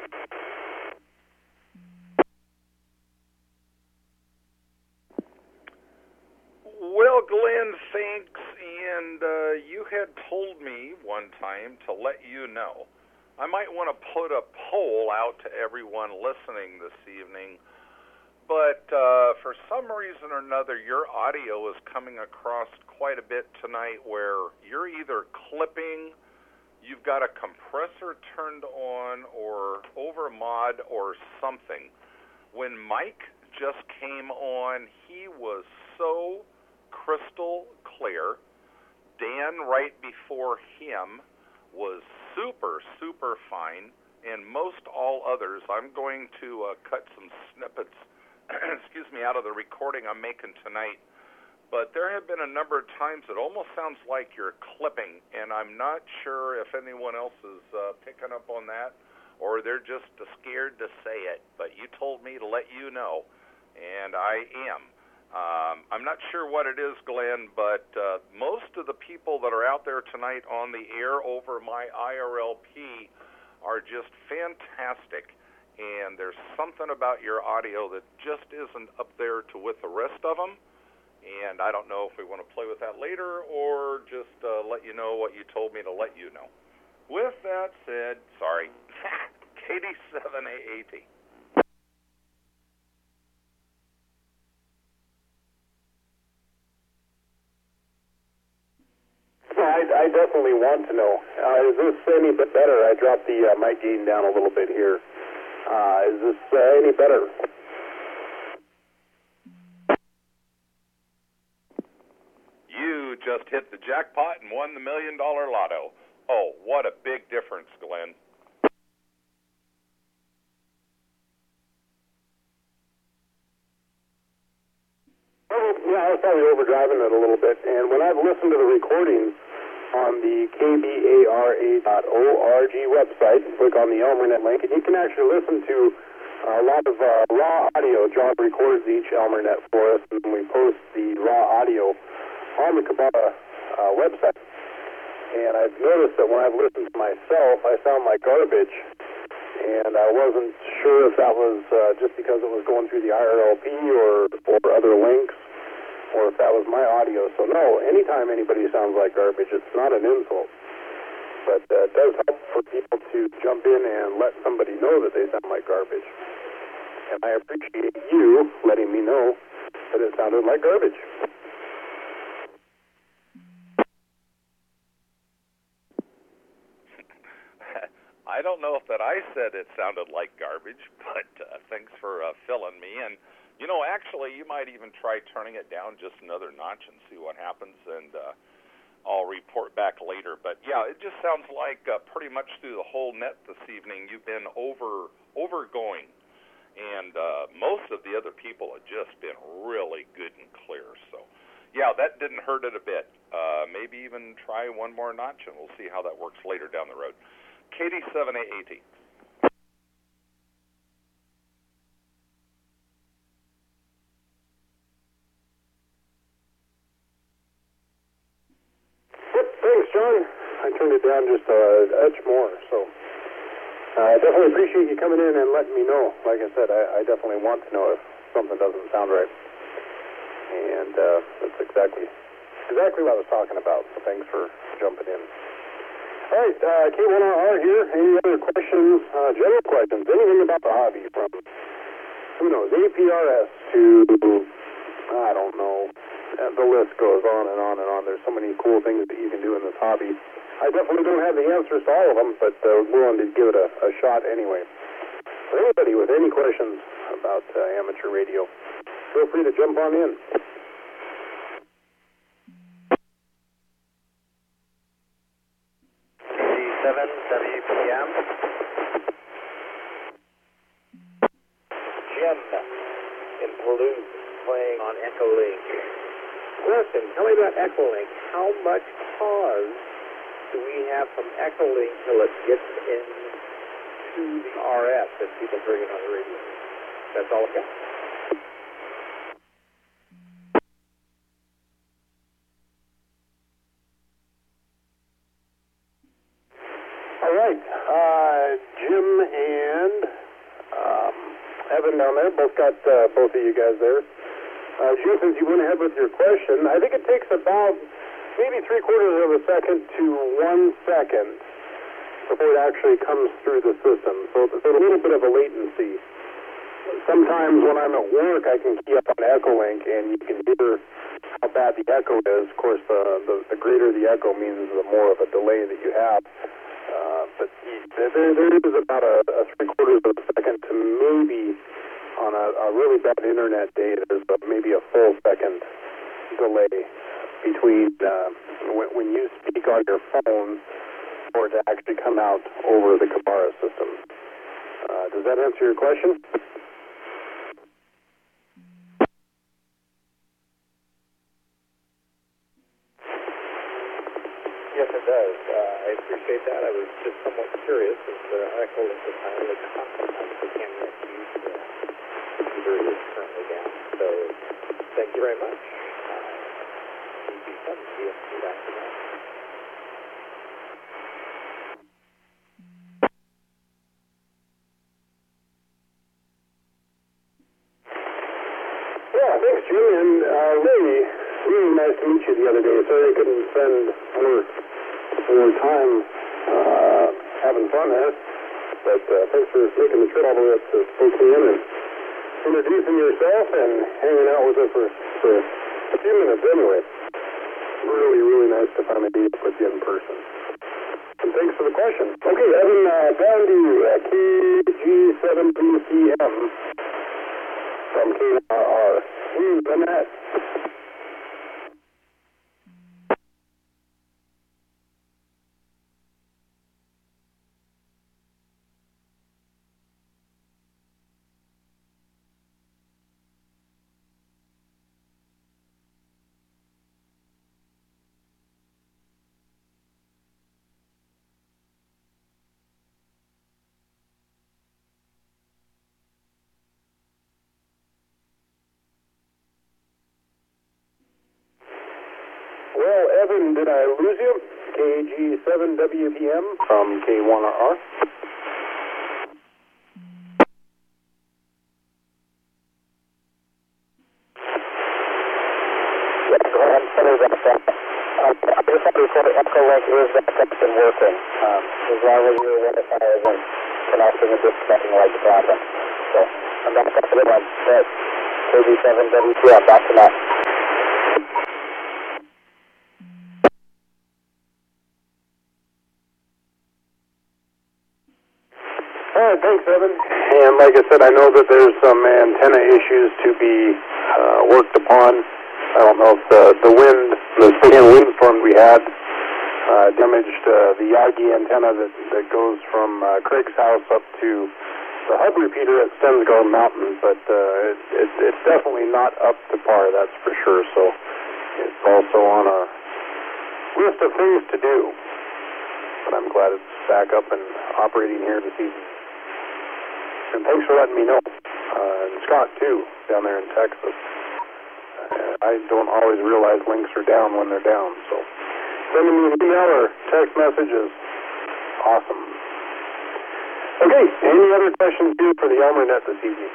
Well, Glenn, thanks. And uh, you had told me one time to let you know. I might want to put a poll out to everyone listening this evening, but uh, for some reason or another, your audio is coming across quite a bit tonight where you're either clipping, you've got a compressor turned on, or over mod or something. When Mike just came on, he was so crystal clear. Dan, right before him, was super, super fine, and most all others. I'm going to uh, cut some snippets, excuse me, out of the recording I'm making tonight. But there have been a number of times it almost sounds like you're clipping, and I'm not sure if anyone else is uh, picking up on that, or they're just scared to say it. But you told me to let you know, and I am. Um, I'm not sure what it is, Glenn, but uh, most of the people that are out there tonight on the air over my I R L P are just fantastic, and there's something about your audio that just isn't up there to with the rest of them, and I don't know if we want to play with that later or just uh, let you know what you told me to let you know. With that said, sorry, K D seven A A T. I, I definitely want to know. Uh, is this any bit better? I dropped the uh, mic gain down a little bit here. Uh, is this uh, any better? You just hit the jackpot and won the million dollar lotto. Oh, what a big difference, Glenn. Well, yeah, I was probably overdriving it a little bit. And when I've listened to the recordings on the K B A R A dot org website, click on the ElmerNet link, and you can actually listen to a lot of uh, raw audio. John records each ElmerNet for us, and we post the raw audio on the Kabara uh, website. And I've noticed that when I've listened to myself, I sound like garbage. And I wasn't sure if that was uh, just because it was going through the I R L P or, or other links, or if that was my audio. So no, anytime anybody sounds like garbage, it's not an insult. But uh, it does help for people to jump in and let somebody know that they sound like garbage. And I appreciate you letting me know that it sounded like garbage. I I don't know if that I said it sounded like garbage, but uh, thanks for uh, filling me. And, you know, actually, you might even try turning it down just another notch and see what happens, and uh, I'll report back later. But, yeah, it just sounds like uh, pretty much through the whole net this evening you've been over overgoing. And uh, most of the other people have just been really good and clear. So, yeah, that didn't hurt it a bit. Uh, maybe even try one more notch, and we'll see how that works later down the road. K D seven A A T. Thanks, John. I turned it down just a edge more, so uh, I definitely appreciate you coming in and letting me know. Like I said, I, I definitely want to know if something doesn't sound right, and uh, that's exactly exactly what I was talking about. So thanks for jumping in. All right, uh, K one R R here. Any other questions, uh, general questions, anything about the hobby from, who knows, A P R S to, I don't know, and the list goes on and on and on. There's so many cool things that you can do in this hobby. I definitely don't have the answers to all of them, but uh, willing to give it a, a shot anyway. For anybody with any questions about uh, amateur radio, feel free to jump on in. seven W P M. Jim in Palouse playing on Echolink. Question, tell me about Echolink. How much pause do we have from Echolink till it gets into the R F that people bring it on the radio? That's all I've got. All right, uh, Jim and um, Evan down there both got uh, both of you guys there. Uh, Jim, since you went ahead with your question, I think it takes about maybe three quarters of a second to one second before it actually comes through the system. So there's a little bit of a latency. Sometimes when I'm at work, I can key up on Echolink, and you can hear how bad the echo is. Of course, the, the, the greater the echo means the more of a delay that you have. Uh, but there, there is about a, a three quarters of a second to maybe, on a, a really bad internet day, there's a, maybe a full second delay between uh, when, when you speak on your phone for it to actually come out over the Kabara system. Uh, does that answer your question? Yes, it does. Uh, I appreciate that. I was just somewhat curious as the Echolink is finally sometimes we can't yet use the computer is currently down. So thank you very much. Uh, B B seven, see you back tonight. Yeah, thanks, Jim, and uh, really, really nice to meet you the other day. Sorry I couldn't spend more, more time uh, having fun there, but uh, thanks for making the trip all the way up to Spokane and introducing yourself and hanging out with us for, for a few minutes anyway. Really, really nice to finally be with you in person. And thanks for the question. Okay, Evan, uh, down to uh, K G seven P C M. From K R R. Who's the net? Well, Evan, did I lose you? K G seven W P M from K one R R. Yeah, go ahead and finish that. Uh, I just want to report that Echolink is that that's been working. Um, as long as your Wi-Fi isn't connecting and disconnecting like the problem. So I'm back up to the one. But K G seven W P M, back to that. thanks, Evan. And like I said, I know that there's some antenna issues to be uh, worked upon. I don't know if the, the wind, the Spokane windstorm we had uh, damaged uh, the Yagi antenna that, that goes from uh, Craig's house up to the hub repeater at Stensgar Mountain, but uh, it, it, it's definitely not up to par, that's for sure. So it's also on a list of things to do. But I'm glad it's back up and operating here this evening. And thanks for letting me know. Uh, and Scott, too, down there in Texas. Uh, I don't always realize links are down when they're down, so sending me an email or text message is awesome. Okay, any other questions due for the ElmerNet this evening?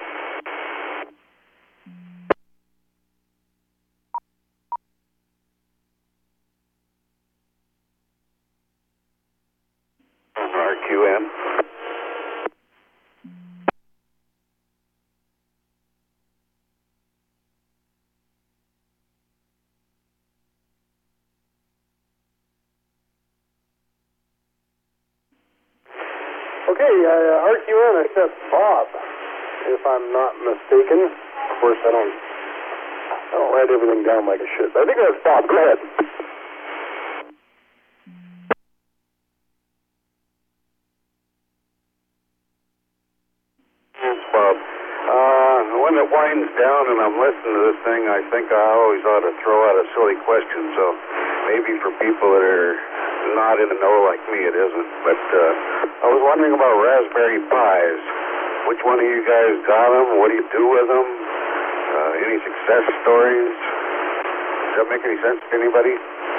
R Q M. Okay, uh, R Q N, I said Bob, if I'm not mistaken. Of course, I don't, I don't write everything down like I should. But I think that's Bob. Go ahead. Yes, Bob. Uh, when it winds down and I'm listening to this thing, I think I always ought to throw out a silly question. So maybe for people that are not in the know like me, it isn't. But uh, I was wondering about Raspberry Pis. Which one of you guys got them? What do you do with them? Uh, any success stories? Does that make any sense to anybody?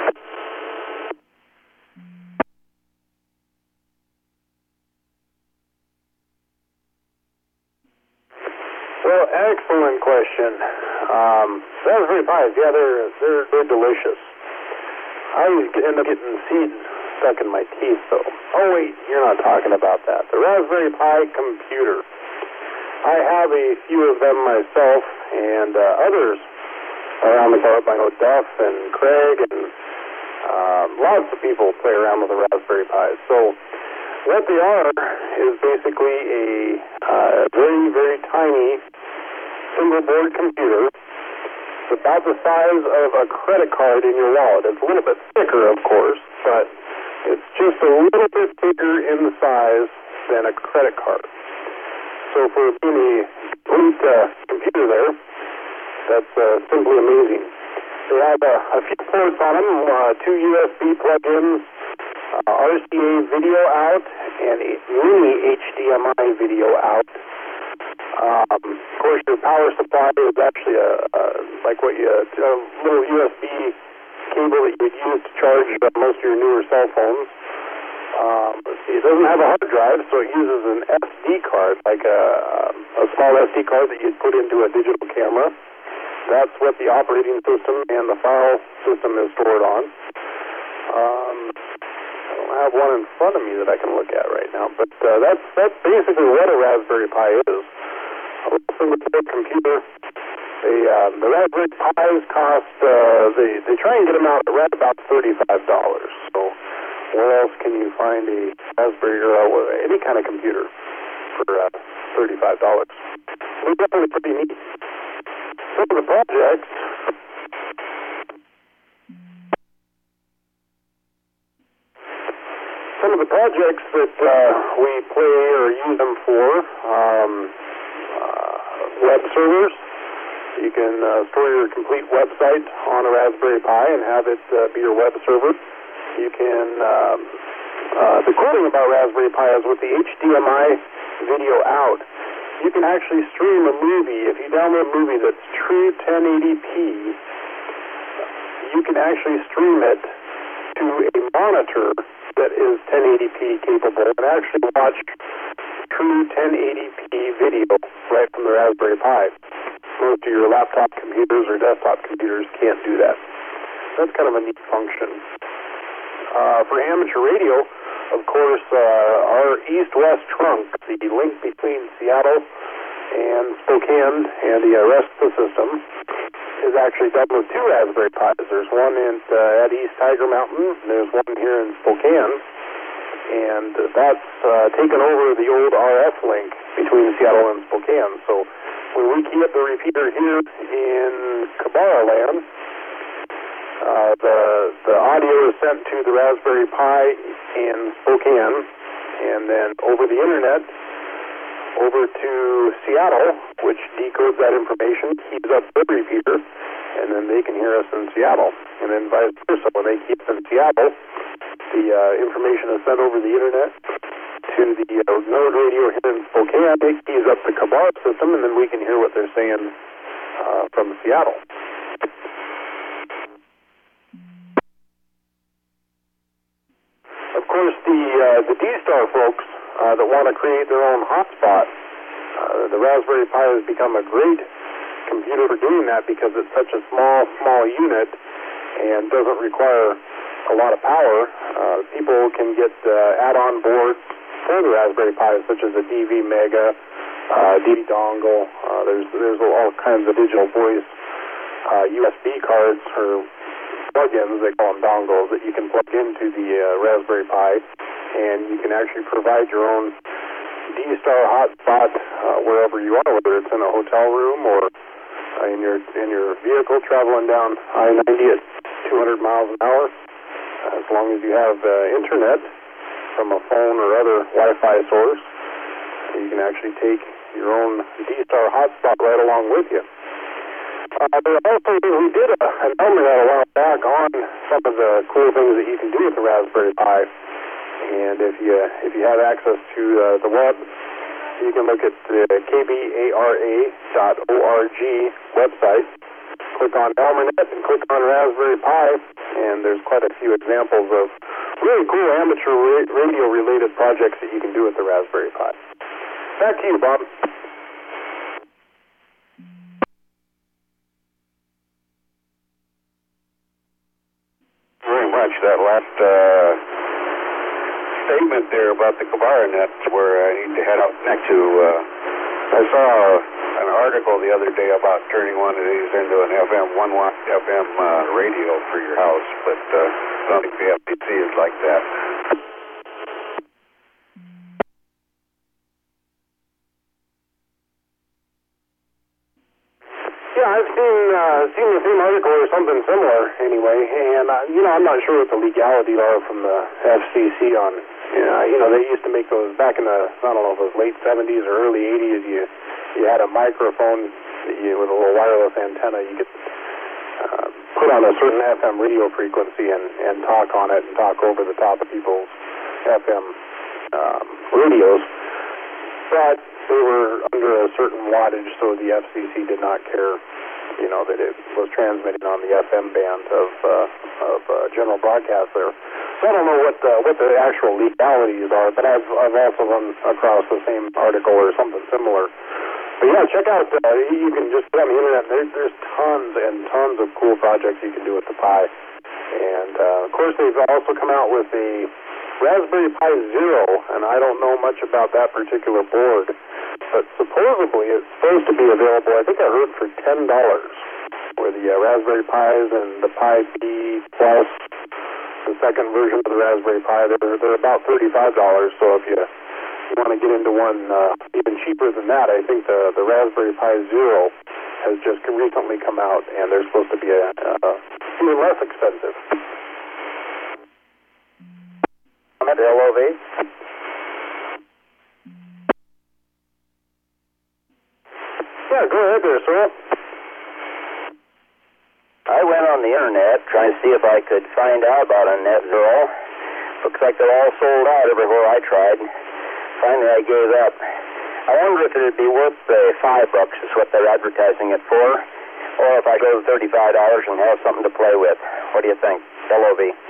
Well, excellent question. Um, Raspberry Pis, yeah, they're, they're, they're delicious. I always end up getting seeds stuck in my teeth, though. Oh, wait, you're not talking about that. The Raspberry Pi computer. I have a few of them myself, and uh, others around the globe. I know Duff and Craig, and um, lots of people play around with the Raspberry Pis. So what they are is basically a uh, very, very tiny single-board computer. It's about the size of a credit card in your wallet. It's a little bit thicker, of course, but it's just a little bit bigger in the size than a credit card. So for being a complete uh, computer there, that's uh, simply amazing. They have uh, a few ports on them, uh, two U S B plug-ins, uh, R C A video out, and a mini H D M I video out. Um, of course, your power supply is actually a, a like what you a little U S B cable that you would use to charge uh, most of your newer cell phones. Um, it doesn't have a hard drive, so it uses an S D card, like a, a small S D card that you'd put into a digital camera. That's what the operating system and the file system is stored on. Um, I don't have one in front of me that I can look at right now, but uh, that's that's basically what a Raspberry Pi is. A little single-board computer. They, uh, the Raspberry Pis cost, uh, they, they try and get them out at right about thirty-five dollars. So where else can you find a Raspberry or uh, any kind of computer for uh, thirty-five dollars? They're definitely pretty neat. Some of the projects... Some of the projects that uh, we play or use them for, um, uh, web servers. You can uh, store your complete website on a Raspberry Pi and have it uh, be your web server. You can, um, uh, the cool thing about Raspberry Pi is with the H D M I video out, you can actually stream a movie. If you download a movie that's true ten eighty p, you can actually stream it to a monitor that is ten eighty p capable and actually watch true ten eighty p video right from the Raspberry Pi. Most of your laptop computers or desktop computers can't do that. That's kind of a neat function. Uh, for amateur radio, of course, uh, our east-west trunk, the link between Seattle and Spokane and the uh, rest of the system, is actually done with two Raspberry Pis. There's one in, uh, at East Tiger Mountain, and there's one here in Spokane. and that's uh, taken over the old R F link between Seattle and Spokane. So when we key up the repeater here in Kabara land, uh, the the audio is sent to the Raspberry Pi in Spokane, and then over the internet over to Seattle, which decodes that information, keeps up the repeater, and then they can hear us in Seattle. And then vice versa, when they keep us in Seattle, the uh, information is sent over the internet to the uh, node radio here in Spokane. It keys up the Kabara system, and then we can hear what they're saying uh, from Seattle. Of course, the uh, the D-Star folks uh, that want to create their own hotspot, uh, the Raspberry Pi has become a great computer for doing that because it's such a small, small unit and doesn't require a lot of power. Uh, people can get uh, add-on boards for the Raspberry Pi, such as a D V Mega, uh, D V dongle. Uh, there's there's all kinds of digital voice uh, U S B cards or plug-ins, they call them dongles, that you can plug into the uh, Raspberry Pi, and you can actually provide your own D-Star hotspot uh, wherever you are, whether it's in a hotel room or uh, in your in your vehicle traveling down I ninety at two hundred miles an hour. Uh, as long as you have uh, internet from a phone or other Wi-Fi source, you can actually take your own D-Star hotspot right along with you. Uh, there also, we did a, an element a while back on some of the cool things that you can do with the Raspberry Pi. And if you if you have access to uh, the web, you can look at the kbara dot org website, click on ElmerNet, and click on Raspberry Pi, and there's quite a few examples of really cool amateur ra- radio-related projects that you can do with the Raspberry Pi. Back to you, Bob. Very much. That last uh, statement there about the Kabara net, where I need to head out next to. Uh, I saw an article the other day about turning one of these into an F M one watt F M uh, radio for your house, but uh, I don't think the F C C is like that. Yeah, I've seen uh, seen the same article or something similar anyway, and uh, you know I'm not sure what the legalities are from the F C C on. Uh, you know they used to make those back in the I don't know if it was late seventies or early eighties. You you had a microphone that you, with a little wireless antenna. You could uh, put on a certain F M radio frequency and and talk on it and talk over the top of people's F M um, radios, but they were under a certain wattage, so the F C C did not care, you know, that it was transmitting on the F M band of uh, of uh, general broadcast there. So I don't know what the, what the actual legalities are, but I've I've also run across the same article or something similar. But yeah, check out. Uh, you can just put on the internet. There, there's tons and tons of cool projects you can do with the Pi, and uh, of course they've also come out with a Raspberry Pi Zero, and I don't know much about that particular board. But supposedly it's supposed to be available, I think I heard, for ten dollars, where the uh, Raspberry Pis and the Pi P Plus, the second version of the Raspberry Pi, they're, they're about thirty-five dollars. So if you, you want to get into one uh, even cheaper than that, I think the, the Raspberry Pi Zero has just recently come out, and they're supposed to be a, uh, even less expensive. L O V? Yeah, go ahead there, sir. I went on the internet trying to see if I could find out about a Net Zero. Looks like they're all sold out everywhere I tried. Finally, I gave up. I wonder if it'd be worth the five bucks is what they're advertising it for, or if I go to thirty-five dollars and have something to play with. What do you think? L O V.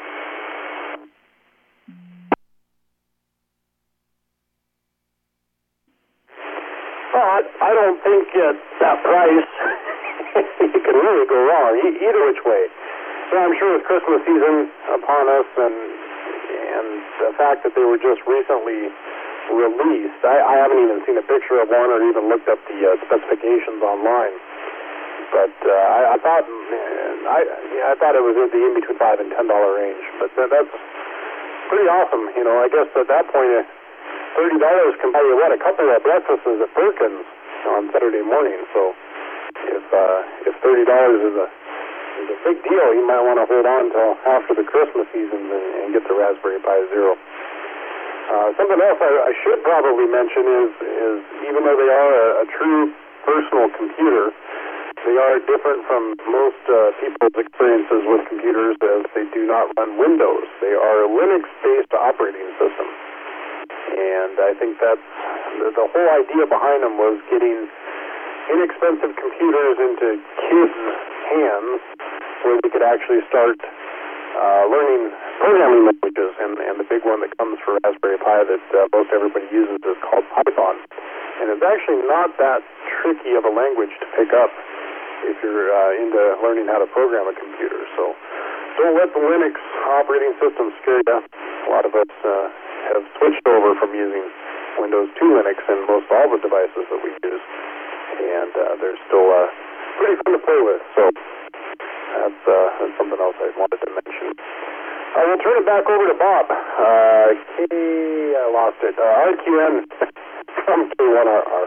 Well, I, I don't think at that price you can really go wrong, e- either which way. So I'm sure with Christmas season upon us and and the fact that they were just recently released, I, I haven't even seen a picture of one or even looked up the uh, specifications online. But uh, I, I thought I yeah, I thought it was in the in between five and ten dollar range. But that, that's pretty awesome. You know, I guess at that point, uh, thirty dollars can buy you, what, a couple of breakfasts at Perkins on Saturday morning. So if uh, if thirty dollars is a is a big deal, you might want to hold on until after the Christmas season and, and get the Raspberry Pi Zero. Uh, something else I, I should probably mention is, is even though they are a, a true personal computer, they are different from most uh, people's experiences with computers, as they do not run Windows. They are a Linux-based operating system. And I think that's the, the whole idea behind them was getting inexpensive computers into kids' hands where they could actually start uh, learning programming languages. And, and the big one that comes for Raspberry Pi that uh, most everybody uses is called Python. And it's actually not that tricky of a language to pick up if you're uh, into learning how to program a computer. So don't let the Linux operating system scare you. A lot of us uh, have switched over from using Windows to Linux in most all the devices that we use. And uh, they're still uh, pretty fun to play with. So that's, uh, that's something else I wanted to mention. I will turn it back over to Bob. Uh, K, I lost it. Uh, R Q N from K one R R.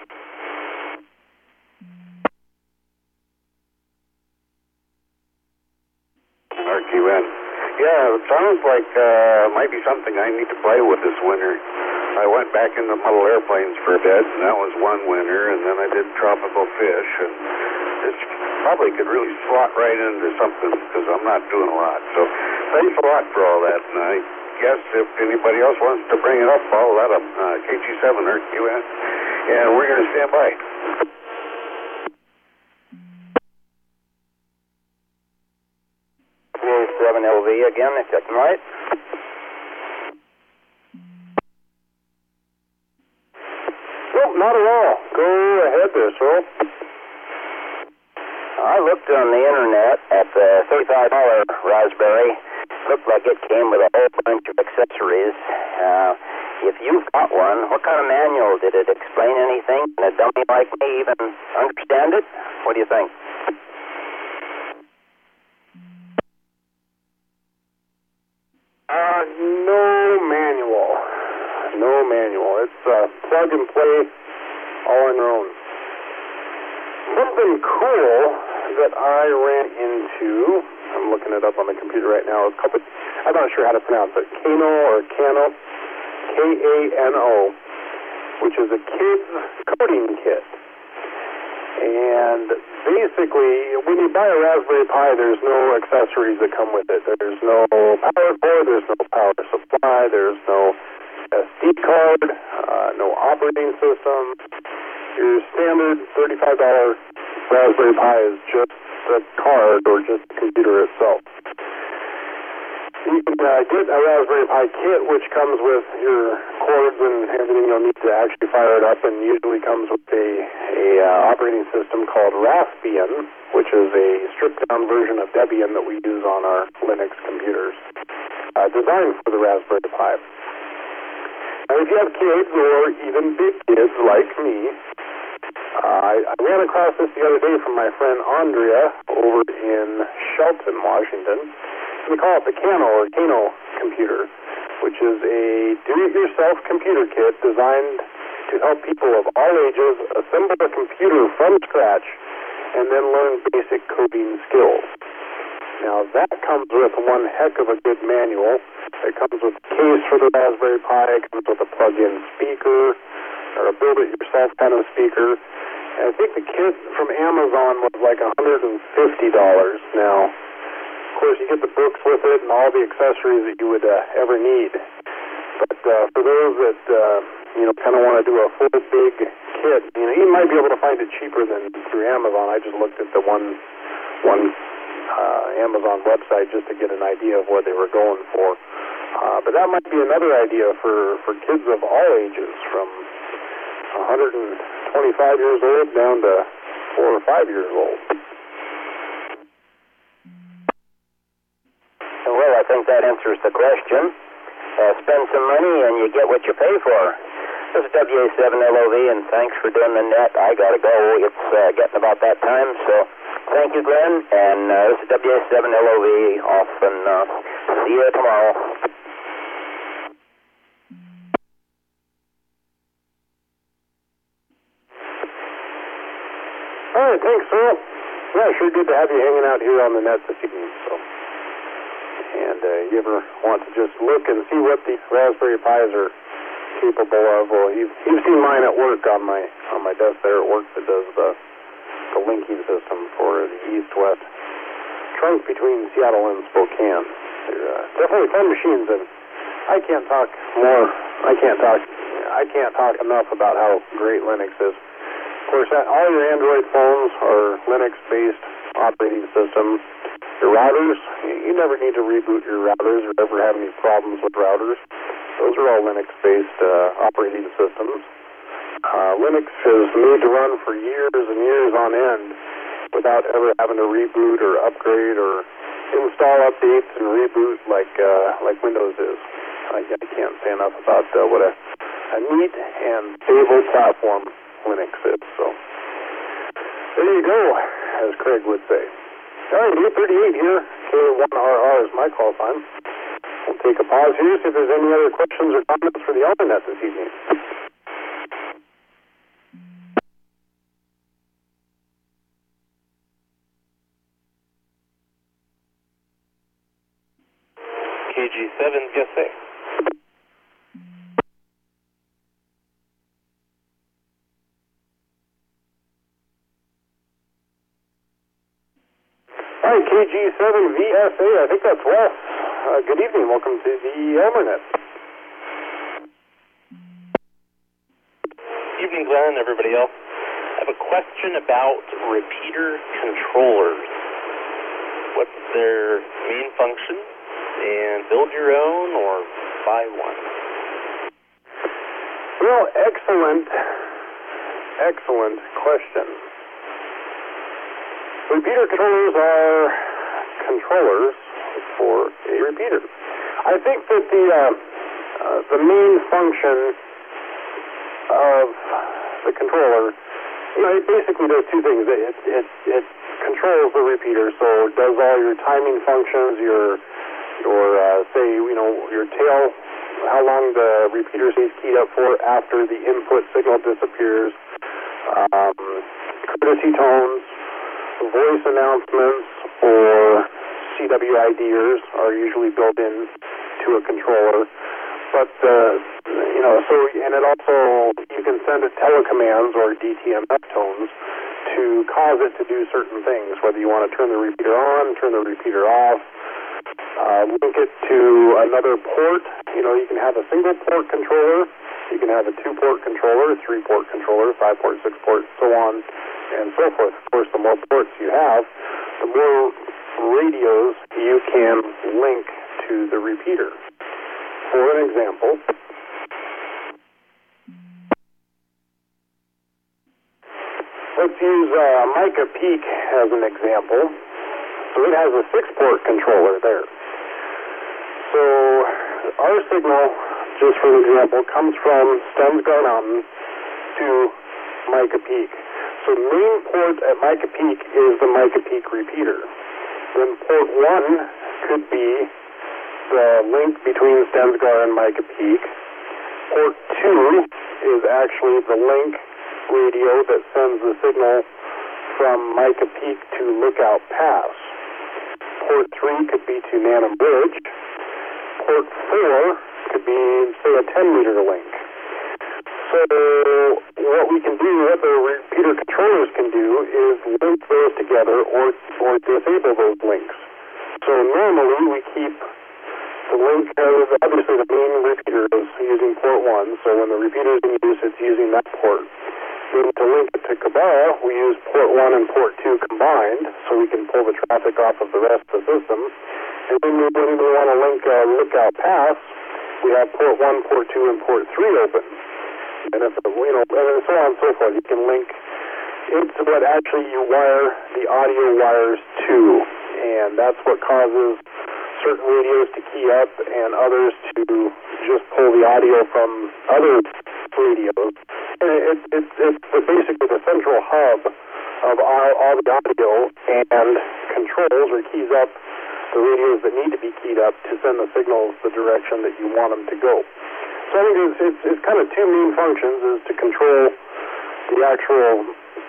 R Q N. Yeah, it sounds like uh, might be something I need to play with this winter. I went back into model airplanes for a bit, and that was one winter, and then I did tropical fish, and it probably could really slot right into something because I'm not doing a lot. So thanks a lot for all that, and I guess if anybody else wants to bring it up, follow that up. Uh, K G seven R Q N, and we're going to stand by. seven L V again, is that right? Nope, not at all. Go ahead there, sir. I looked on the internet at the thirty-five dollar Raspberry. Looked like it came with a whole bunch of accessories. Uh, if you've got one, what kind of manual? Did it explain anything? Can a dummy like me even understand it? What do you think? Uh, no manual. No manual. It's uh, plug and play all on your own. Something cool that I ran into, I'm looking it up on the computer right now, it's called, I'm not sure how to pronounce it, Kano or Kano, K A N O, which is a kid's coding kit. And basically, when you buy a Raspberry Pi, there's no accessories that come with it. There's no power cord, there's no power supply, there's no S D card, uh, no operating system. Your standard thirty-five dollar Raspberry Pi is just the card or just the computer itself. You can uh, get a Raspberry Pi kit, which comes with your cords and everything you'll need to actually fire it up, and usually comes with a, a uh, operating system called Raspbian, which is a stripped-down version of Debian that we use on our Linux computers, uh, designed for the Raspberry Pi. Now, if you have kids or even big kids like me, uh, I, I ran across this the other day from my friend Andrea over in Shelton, Washington. We call it the Kano or Kano computer, which is a do-it-yourself computer kit designed to help people of all ages assemble a computer from scratch and then learn basic coding skills. Now, that comes with one heck of a good manual. It comes with a case for the Raspberry Pi. It comes with a plug-in speaker or a build-it-yourself kind of speaker. And I think the kit from Amazon was like one hundred fifty dollars now. Of course, you get the books with it and all the accessories that you would uh, ever need. But uh, for those that uh, you know kind of want to do a full big kit, you know, you might be able to find it cheaper than through Amazon. I just looked at the one one uh, Amazon website just to get an idea of what they were going for. Uh, but that might be another idea for for kids of all ages, from one hundred twenty-five years old down to four or five years old. Well, I think that answers the question. Uh, spend some money and you get what you pay for. This is W A seven L O V, and thanks for doing the net. I got to go. It's uh, getting about that time, so thank you, Glenn. And uh, this is W A seven L O V off, and uh, see you tomorrow. thanks, Earl. Yeah, sure good to have you hanging out here on the net this evening. So, and uh, you ever want to just look and see what the Raspberry Pis are capable of? Well, you've, you've seen mine at work on my on my desk there at work that does the the linking system for the east-west trunk between Seattle and Spokane. They're uh, definitely fun machines, and I can't talk more. I can't talk. I can't talk enough about how great Linux is. Of course, all your Android phones are Linux-based operating systems. Your routers, you never need to reboot your routers or ever have any problems with routers. Those are all Linux-based uh, operating systems. Uh, Linux is made to run for years and years on end without ever having to reboot or upgrade or install updates and reboot like uh, like Windows is. I, I can't say enough about uh, what a, a neat and stable platform Linux is. So there you go, as Craig would say. All right, eight thirty-eight here. K one R R is my call time. We'll take a pause here, see if there's any other questions or comments for the AlmaNet this evening. K G seven, yes, sir. Hi, K G seven V S A, I think that's Wes. Uh, good evening, welcome to the AlmaNet. Evening, Glenn, everybody else. I have a question about repeater controllers. What's their main function? And build your own or buy one? Well, excellent, excellent question. Repeater controllers are controllers for a repeater. I think that the uh, uh, the main function of the controller, you know, it basically does two things. It it it controls the repeater, so it does all your timing functions, your your uh, say you know your tail, how long the repeater stays keyed up for after the input signal disappears, um, courtesy tones, voice announcements, or C W I D'ers are usually built in to a controller. But, uh, you know, so, and it also, you can send it telecommands or D T M F tones to cause it to do certain things, whether you want to turn the repeater on, turn the repeater off, uh, link it to another port. You know, you can have a single port controller, you can have a two port controller, three port controller, five port, six port, so on and so forth. Of course, the more ports you have, the more radios you can link to the repeater. For an example, let's use uh, Mica Peak as an example. So it has a six port controller there. So our signal, just for an example, comes from Stensgar Mountain to Mica Peak. So the main port at Mica Peak is the Mica Peak repeater. Then port one could be the link between Stensgar and Mica Peak. Port two is actually the link radio that sends the signal from Mica Peak to Lookout Pass. Port three could be to Nanum Bridge. Port four could be, say, a ten meter link. So what we can do, what the repeater controllers can do, is link those together or, or disable those links. So normally we keep the link, uh, obviously the main repeater is using port one, so when the repeater is in use, it's using that port. Then to link it to Cabara, we use port one and port two combined, so we can pull the traffic off of the rest of the system. And then when we want to link uh, Lookout Pass, we have port one, port two, and port three open. And if, you know, and so on and so forth, you can link into what actually you wire the audio wires to, and that's what causes certain radios to key up and others to just pull the audio from other radios. And it, it, it's basically the central hub of all, all the audio and controls or keys up the radios that need to be keyed up to send the signals the direction that you want them to go. So I think it's, it's, it's kind of two main functions, is to control the actual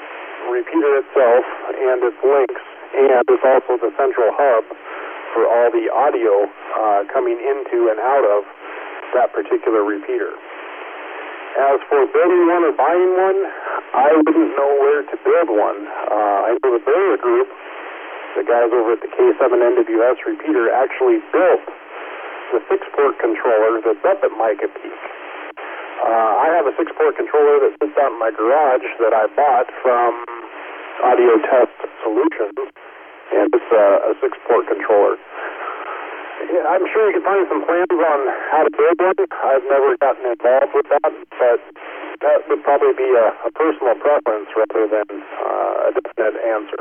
repeater itself and its links, and it's also the central hub for all the audio uh, coming into and out of that particular repeater. As for building one or buying one, I wouldn't know where to build one. Uh, I know the Barrier Group, the guys over at the K seven N W S repeater, actually built the six-port controller that's up at Mica Peak. Uh, I have a six-port controller that sits out in my garage that I bought from Audio Test Solutions, and it's a, a six-port controller. Yeah, I'm sure you can find some plans on how to build one. I've never gotten involved with that, but that would probably be a, a personal preference rather than uh, a definite answer.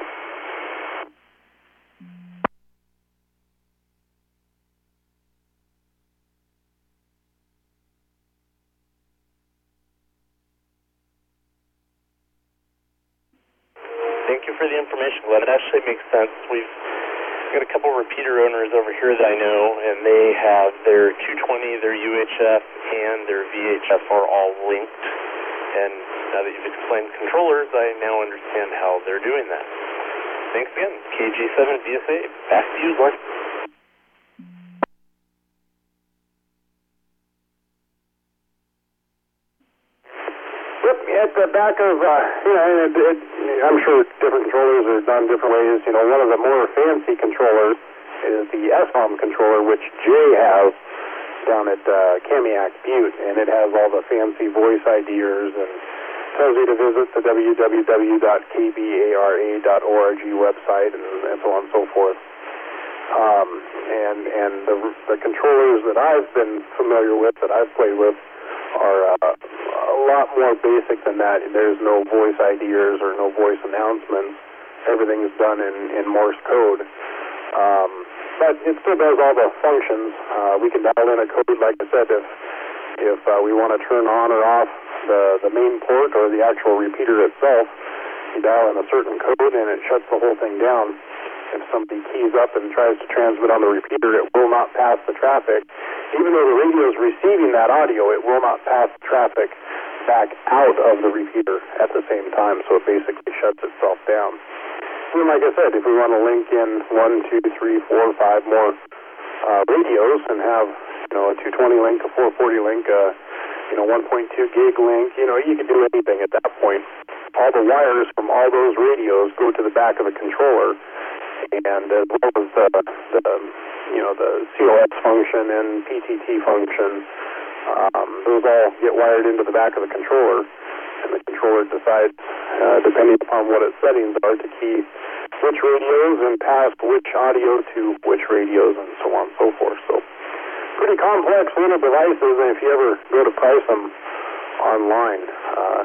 Thank you for the information, Glenn. It actually makes sense. We've got a couple repeater owners over here that I know, and they have their two twenty, their U H F, and their V H F are all linked. And now that you've explained controllers, I now understand how they're doing that. Thanks again. K G seven V S A, back to you, Glenn. At the back of, uh, you know, it, it, I'm sure different controllers are done different ways. You know, one of the more fancy controllers is the S O M controller, which Jay has down at uh, Kamiak Butte, and it has all the fancy voice I D'ers and tells you to visit the w w w dot k b a r a dot org website and, and so on and so forth. Um, and and the, the controllers that I've been familiar with, that I've played with, are uh, a lot more basic than that. There's no voice I D'ers or no voice announcements. Everything's done in, in Morse code. Um, but it still does all the functions. Uh, we can dial in a code, like I said, if if uh, we want to turn on or off the, the main port or the actual repeater itself. You dial in a certain code and it shuts the whole thing down. If somebody keys up and tries to transmit on the repeater, it will not pass the traffic. Even though the radio is receiving that audio, it will not pass the traffic back out of the repeater at the same time, so it basically shuts itself down. And like I said, if we want to link in one, two, three, four, five more uh, radios and have, you know, a two twenty link, a four forty link, uh, you know, one point two gig link, you know, you can do anything at that point. All the wires from all those radios go to the back of the controller, and as well as the, the you know, the C O X function and P T T function, um, those all get wired into the back of the controller, and the controller decides, uh, depending upon what its settings are, to key which radios and pass which audio to which radios and so on and so forth. So pretty complex little devices, and if you ever go to price them online, uh,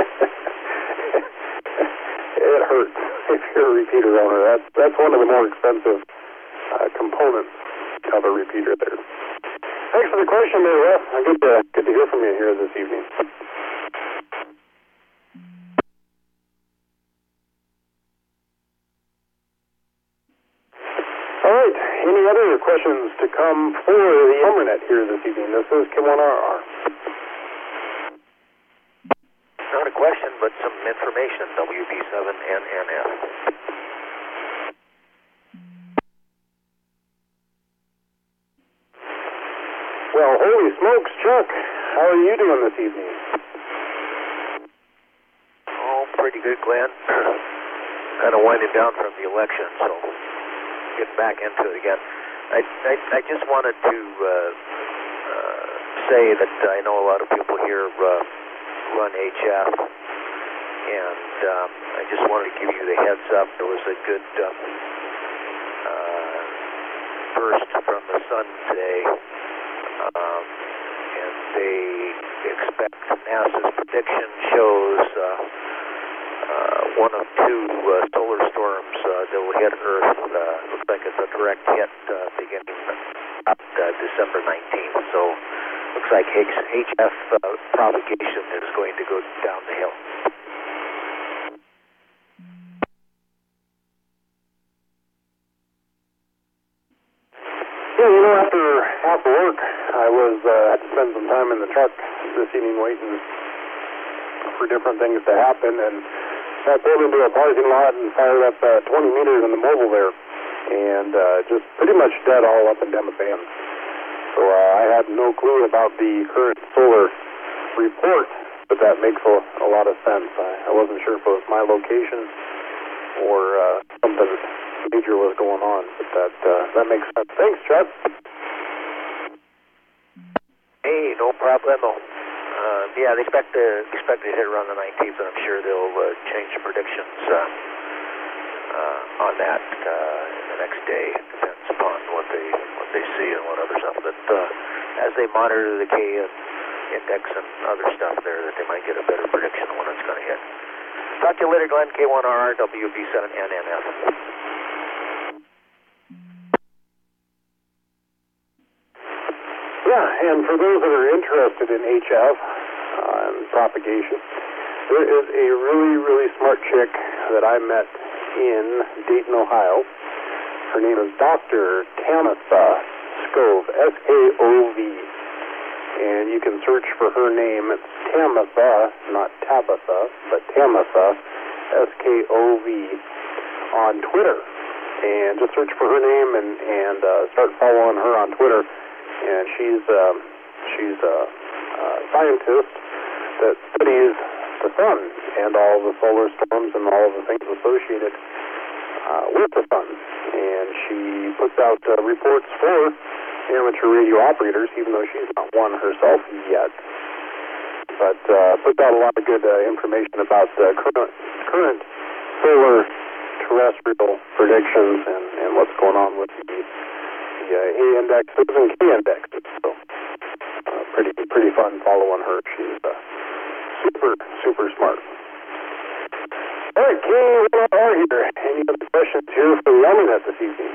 it hurts if you're a repeater owner. That's, that's one of the more expensive uh, components of a repeater there. Thanks for the question there, Russ. Good to, good to hear from you here this evening. All right. Any other questions to come for the Elmernet here this evening? This is Kim one R R. Not a question, but some information. W B seven N N S. Well, holy smokes, Chuck. How are you doing this evening? Oh, pretty good, Glenn. Kind of winding down from the election, so getting back into it again. I, I, I just wanted to uh, uh, say that I know a lot of people here uh, run H F, and um, I just wanted to give you the heads up. There was a good uh, uh, burst from the sun today, um, and they expect NASA's prediction shows uh, uh, one of two uh, solar storms uh, that will hit Earth. Uh, looks like it's a direct hit uh, beginning uh, December nineteenth. So looks like H F uh, propagation is going to go down the hill. Yeah, you know, after after work, I was uh, had to spend some time in the truck this evening waiting for different things to happen, and I pulled into a parking lot and fired up uh, twenty meters in the mobile there, and uh, just pretty much dead all up and down the band. So uh, I had no clue about the current solar report, but that makes a, a lot of sense. I, I wasn't sure if it was my location or uh, something major was going on, but that uh, that makes sense. Thanks, Chuck. Hey, no problemo. Uh, yeah, they expect to expect to hit around the nineteenth, and I'm sure they'll uh, change predictions uh, uh, on that uh, in the next day. It depends upon what they what they see and what other stuff that uh, as they monitor the K index and other stuff there, that they might get a better prediction of when it's going to hit. Talk to you later, Glenn. K one R R W B seven N N F. Yeah, and for those that are interested in H F uh, and propagation, there is a really, really smart chick that I met in Dayton, Ohio. Her name is Doctor Tamitha Skov, S K O V. And you can search for her name. It's Tamitha, not Tabitha, but Tamitha, S K O V, on Twitter. And just search for her name and, and uh, start following her on Twitter. And she's um, she's a, a scientist that studies the sun and all the solar storms and all the things associated uh, with the sun. And she puts out uh, reports for amateur radio operators, even though she's not one herself yet. But uh, puts out a lot of good uh, information about uh, current current solar terrestrial predictions and, and what's going on with the Uh, A indexes and K indexes, so uh, pretty pretty fun following her. She's uh, super super smart. All right, K one R here. Any other questions here for the Almanac this evening?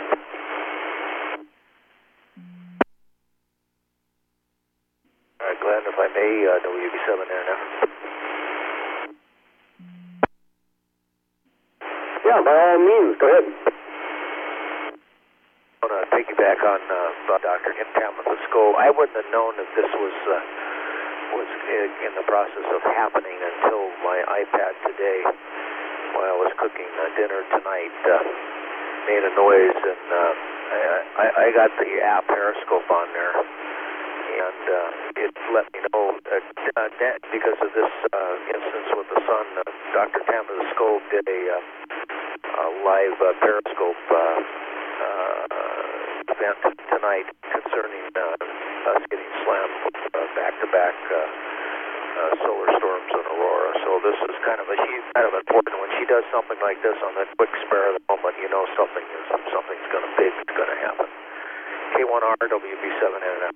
All right, Glenn, if I may, uh, W B seven N F. Yeah, by all means, go ahead. I want to piggyback on uh, Doctor Tamitha Skov. I wouldn't have known that this was uh, was in, in the process of happening until my iPad today, while I was cooking uh, dinner tonight, uh, made a noise, and uh, I, I, I got the app Periscope on there, and uh, it let me know that, uh, that because of this uh, instance with the sun, uh, Doctor Tamitha Skov did a, uh, a live uh, Periscope uh, Uh, event tonight concerning uh, us getting slammed with uh, back-to-back uh, uh, solar storms in Aurora. So this is kind of a she's kind of important when she does something like this on that quick spare of the moment. You know something is something's going to big is going to happen. K one R W B seven N F.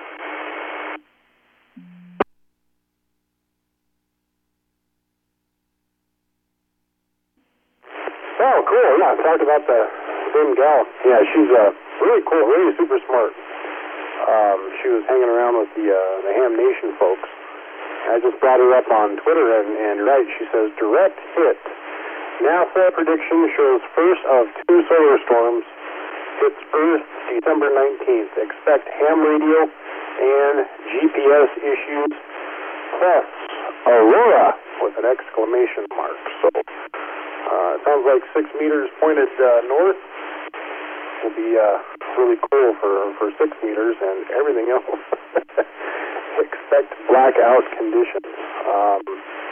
Oh, cool. Yeah, talked about the same gal. Yeah, she's uh, really cool, really super smart. Um, she was hanging around with the uh, the Ham Nation folks. I just brought her up on Twitter, and, and you're right, she says, direct hit. NASA prediction shows first of two solar storms hits Earth December nineteenth. Expect ham radio and G P S issues, plus Aurora with an exclamation mark. So, uh, it sounds like six meters pointed uh, north will be uh, really cool for, for six meters, and everything else. Expect blackout conditions. Um,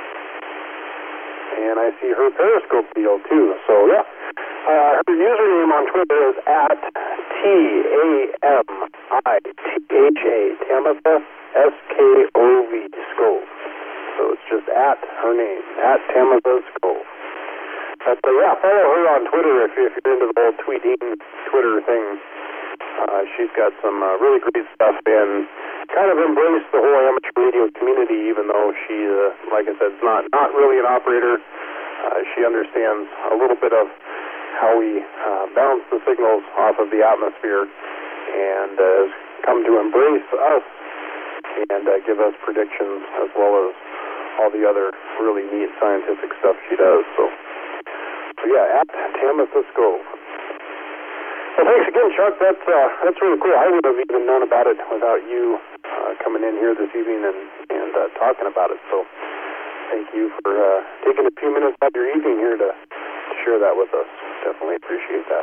and I see her Periscope deal too. So yeah, uh, her username on Twitter is at T A M I T H A, Tamitha S K O V, Skov. So it's just at her name, at Tamitha Skov. But uh, yeah, follow her on Twitter if, if you're into the whole tweeting Twitter thing. Uh, she's got some uh, really great stuff and kind of embraced the whole amateur radio community, even though she, uh, like I said, is not, not really an operator. Uh, she understands a little bit of how we uh, bounce the signals off of the atmosphere, and uh, has come to embrace us and uh, give us predictions, as well as all the other really neat scientific stuff she does. So. So yeah, at Tamitha Skov. Well, thanks again, Chuck. That's uh, that's really cool. I would have even known about it without you uh, coming in here this evening and and uh, talking about it. So Thank you for uh, taking a few minutes out of your evening here to, to share that with us. Definitely appreciate that.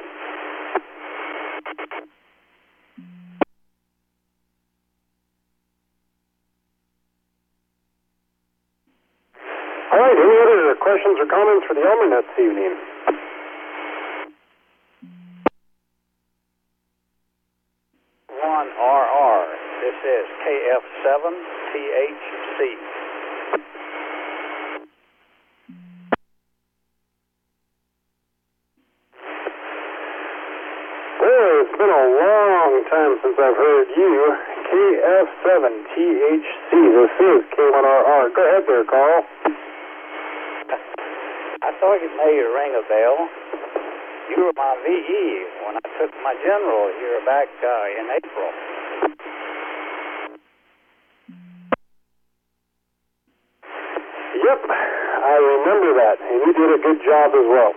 All right, any other questions or comments for the AlmerNet this evening? one R R. This is K F seven T H C. Well, it's been a long time since I've heard you. K F seven T H C. This is K one R R. Go ahead there, Carl. I thought it may ring a bell. You were my V E when I took my general here back uh, in April. Yep, I remember that, and you did a good job as well.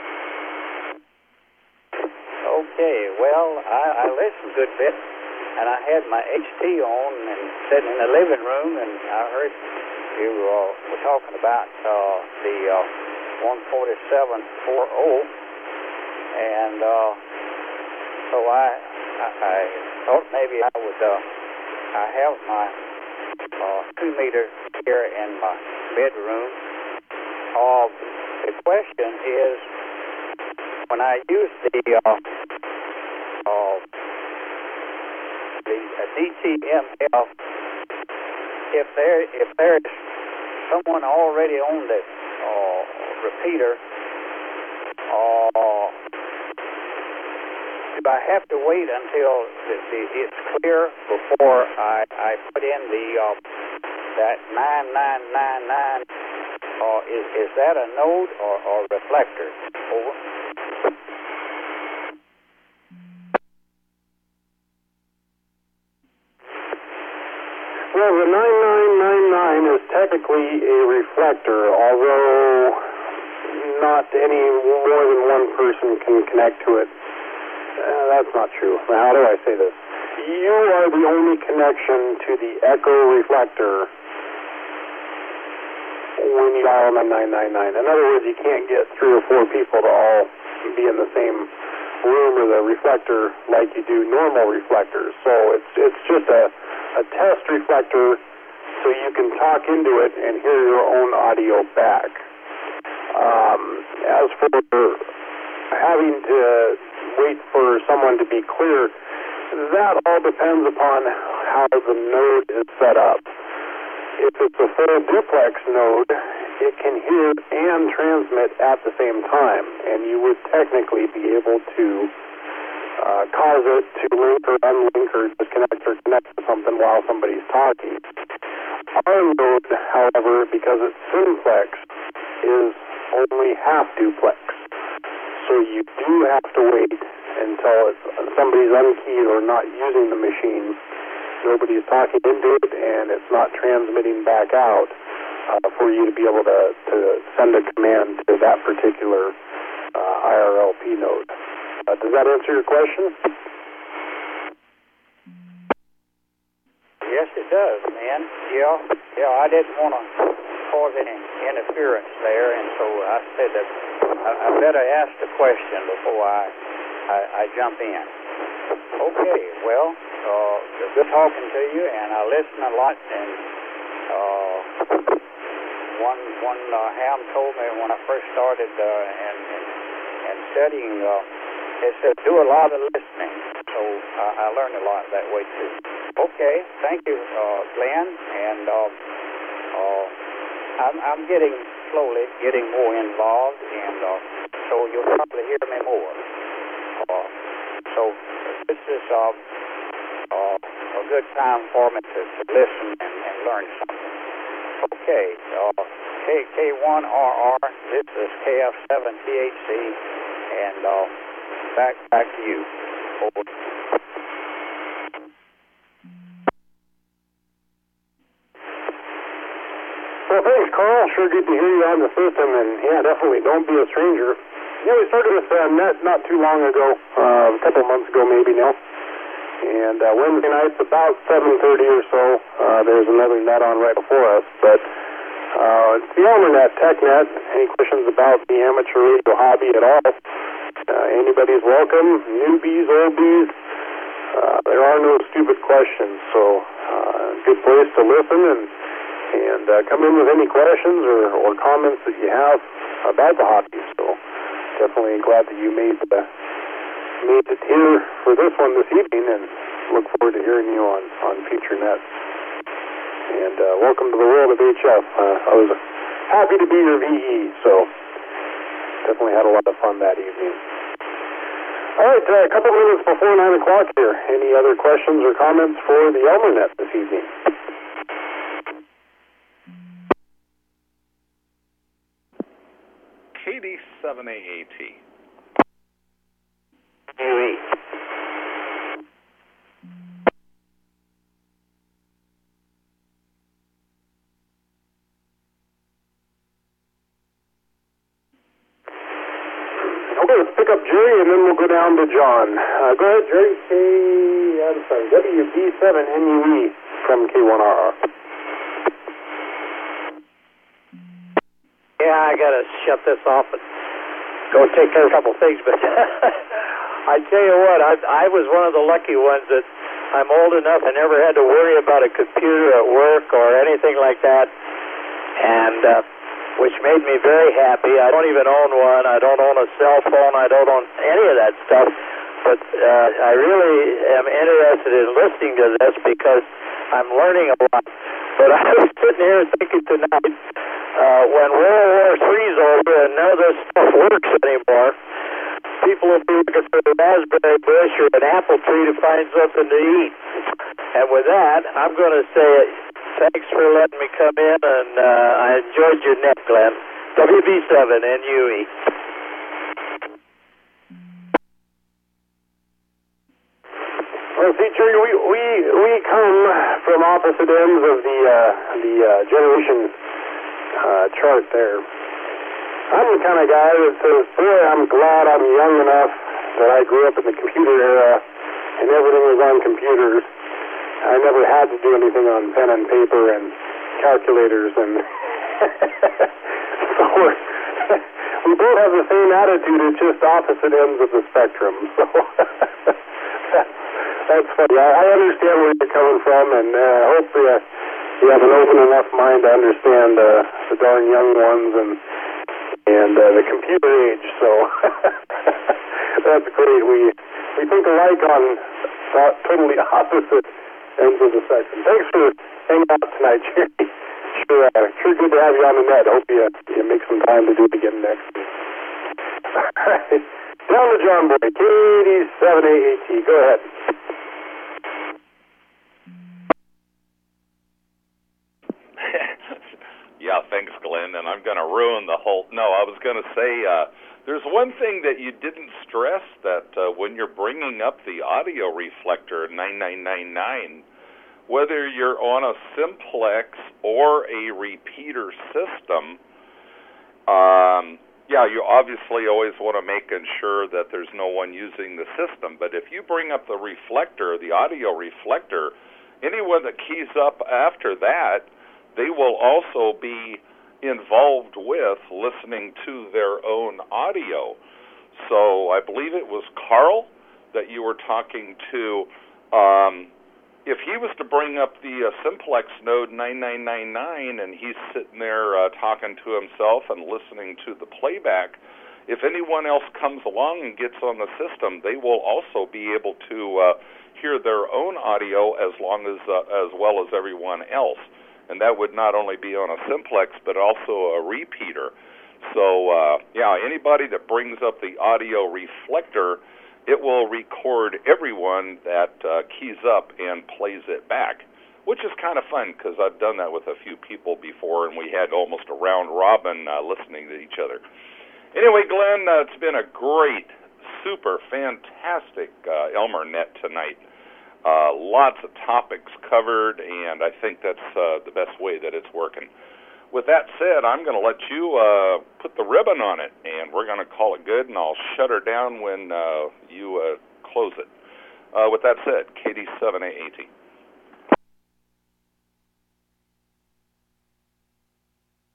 Okay, well, I, I listened a good bit, and I had my H T on and sitting in the living room, and I heard you uh, were talking about uh, the uh, one forty-seven forty, and uh, so I, I I thought maybe I would. Uh, I have my uh, two meter here in my bedroom. Uh, the question is, when I use the uh, uh, the uh, D T M F, if there if there's someone already on the uh, repeater, uh, do I have to wait until the, the, it's clear before I, I put in the uh, that nine nine nine nine? Uh, is is that a node or, or reflector? Over. Well, the nine nine nine nine is technically a reflector, although not any more than one person can connect to it. Uh, that's not true. How do I say this? You are the only connection to the echo reflector when you dial nine nine nine nine. In other words, you can't get three or four people to all be in the same room or the reflector like you do normal reflectors. So it's it's just a, a test reflector so you can talk into it and hear your own audio back. Um, as for having to wait for someone to be clear, that all depends upon how the node is set up. If it's a full duplex node, it can hear and transmit at the same time, and you would technically be able to uh, cause it to link or unlink or disconnect or connect to something while somebody's talking. Our node, however, because it's simplex, is only half duplex. So you do have to wait until it's, somebody's unkeyed or not using the machine. Nobody's talking into it, and it's not transmitting back out uh, for you to be able to, to send a command to that particular uh, I R L P node. Uh, does that answer your question? Yes, it does, man. Yeah, yeah. I didn't want to cause any interference there, and so I said that I, I better ask the question before I, I, I jump in. Okay, well, uh, good talking to you, and I listen a lot. And uh, one one uh, ham told me when I first started uh, and, and and studying, uh, it said do a lot of listening. So uh, I learned a lot that way too. Okay, thank you, uh, Glenn, and uh, uh, I'm, I'm getting slowly getting more involved, and uh, so you'll probably hear me more. Uh, so this is uh, uh, a good time for me to, to listen and, and learn something. Okay, uh, K, K1 R R, this is K F seven T H C, and uh, back, back to you. Over. Well, thanks, Carl. Sure good to hear you on the system, and yeah, definitely don't be a stranger. You know, we started this uh, net not too long ago, uh, a couple months ago maybe now, and uh, Wednesday nights about seven thirty or so, uh, there's another net on right before us, but Uh, it's the AlmerNet TechNet. Any questions about the amateur radio hobby at all? Uh, anybody's welcome, newbies, oldies. Uh, there are no stupid questions, so uh, good place to listen and and uh, come in with any questions or, or comments that you have about the hobby. So definitely glad that you made the made it here for this one this evening, and look forward to hearing you on on future nets. And uh, welcome to the world of H F. Uh, I was happy to be your V E, so definitely had a lot of fun that evening. All right, uh, a couple minutes before nine o'clock here. Any other questions or comments for the AlmerNet this evening? K D seven A A T. U E. Okay, let's pick up Jerry, and then we'll go down to John. Uh, go ahead, Jerry. K, I'm sorry, W B seven N U E from K one R R. Yeah, I gotta shut this off and go take care of a couple things, but I tell you what, I, I was one of the lucky ones that I'm old enough I never had to worry about a computer at work or anything like that, and uh, which made me very happy. I don't even own one. I don't own a cell phone. I don't own any of that stuff, but uh, I really am interested in listening to this because I'm learning a lot. But I was sitting here thinking tonight, uh, when World War Three's over and none of this stuff works anymore, people will be looking for a raspberry bush or an apple tree to find something to eat. And with that, I'm going to say thanks for letting me come in, and uh, I enjoyed your net, Glenn. W B seven N U E. Well, see, Jerry, we, we, we come from opposite ends of the, uh, the uh, generation uh, chart there. I'm the kind of guy that says, boy, I'm glad I'm young enough that I grew up in the computer era and everything was on computers. I never had to do anything on pen and paper and calculators, and so we're, we both have the same attitude at just opposite ends of the spectrum. So that's, that's funny. I, I understand where you're coming from, and uh, hopefully uh, you have an open enough mind to understand uh, the darn young ones and and uh, the computer age. So that's great. We we think alike on uh, totally opposite ends of the spectrum. Thanks for hanging out tonight, Jerry. Sure, uh, sure good to have you on the net. Hope you, you make some time to do it again next week. All right. Down to John Boy, K D seven A A T. Go ahead. Yeah, thanks, Glenn. And I'm going to ruin the whole... No, I was going to say... Uh, There's one thing that you didn't stress, that uh, when you're bringing up the audio reflector nine nine nine nine, whether you're on a simplex or a repeater system, um, yeah, you obviously always want to make sure that there's no one using the system. But if you bring up the reflector, the audio reflector, anyone that keys up after that, they will also be involved with listening to their own audio. So I believe it was Carl that you were talking to. Um, if he was to bring up the uh, simplex node nine nine nine nine and he's sitting there uh, talking to himself and listening to the playback, if anyone else comes along and gets on the system, they will also be able to uh, hear their own audio as long as uh, as well as everyone else. And that would not only be on a simplex, but also a repeater. So, uh, yeah, anybody that brings up the audio reflector, it will record everyone that uh, keys up and plays it back, which is kind of fun because I've done that with a few people before, and we had almost a round robin uh, listening to each other. Anyway, Glenn, uh, it's been a great, super fantastic uh, AlmerNet tonight. Uh, lots of topics covered, and I think that's uh, the best way that it's working. With that said, I'm going to let you uh, put the ribbon on it, and we're going to call it good, and I'll shut her down when uh, you uh, close it. Uh, with that said, K D seven A A T.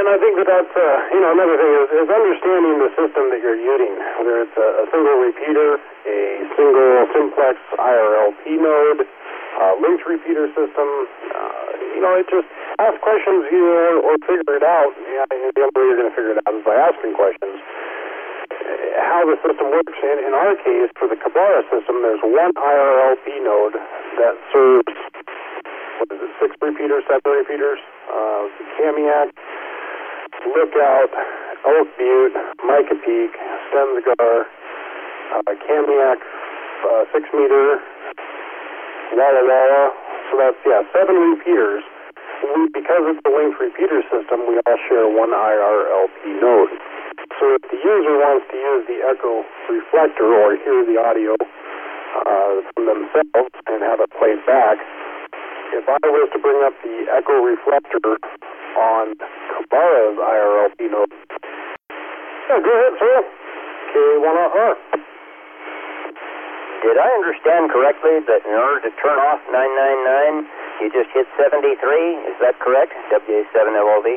and I think that that's, uh, you know, another thing is, is understanding the system that you're using, whether it's a, a single repeater, a single simplex I R L P node, uh, linked repeater system. Uh, you know, it just ask questions you know, or figure it out. Yeah, the only way you're going to figure it out is by asking questions. How the system works. In, in our case, for the Kabara system, there's one I R L P node that serves, what is it, six repeaters, seven repeaters, uh, Kamiak, Lookout, Oak Butte, Mica Peak, Stensgar, uh, Kamiak, uh, six meter, Walla Walla. So that's, yeah, seven repeaters. We, because it's a linked repeater system, we all share one I R L P node. So if the user wants to use the echo reflector or hear the audio uh, from themselves and have it played back, if I was to bring up the echo reflector on Kabara's I R L P node, yeah, go ahead, sir. K one R R. Did I understand correctly that in order to turn off nine nine nine, you just hit seventy-three? Is that correct? W A seven L O V?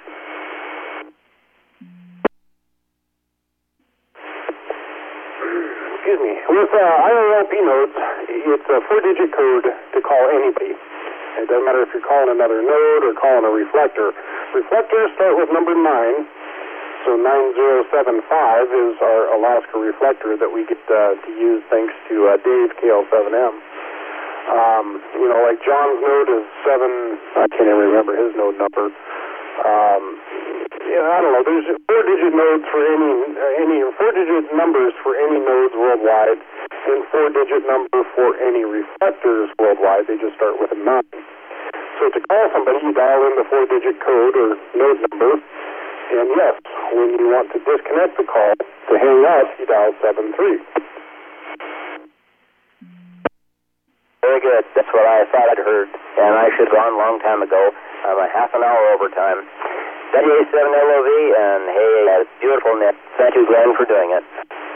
Excuse me. With uh, I R L P nodes, it's a four-digit code to call anybody. It doesn't matter if you're calling another node or calling a reflector. Reflectors start with number nine, so nine zero seven five is our Alaska reflector that we get uh, to use thanks to uh, Dave, K L seven M. Um, you know, like John's node is seven, I can't even remember his node number. Um, yeah, I don't know. There's four-digit nodes for any, uh, any four-digit numbers for any nodes worldwide, and four-digit number for any reflectors worldwide. They just start with a nine. So to call somebody, you dial in the four-digit code or node number, and yes, when you want to disconnect the call to hang up, you dial seven three. Very good. That's what I thought I'd heard, and I should have gone a long time ago. I'm a half an hour overtime. W A seven L O V, and hey, that's beautiful net. Thank you, Glenn, for doing it.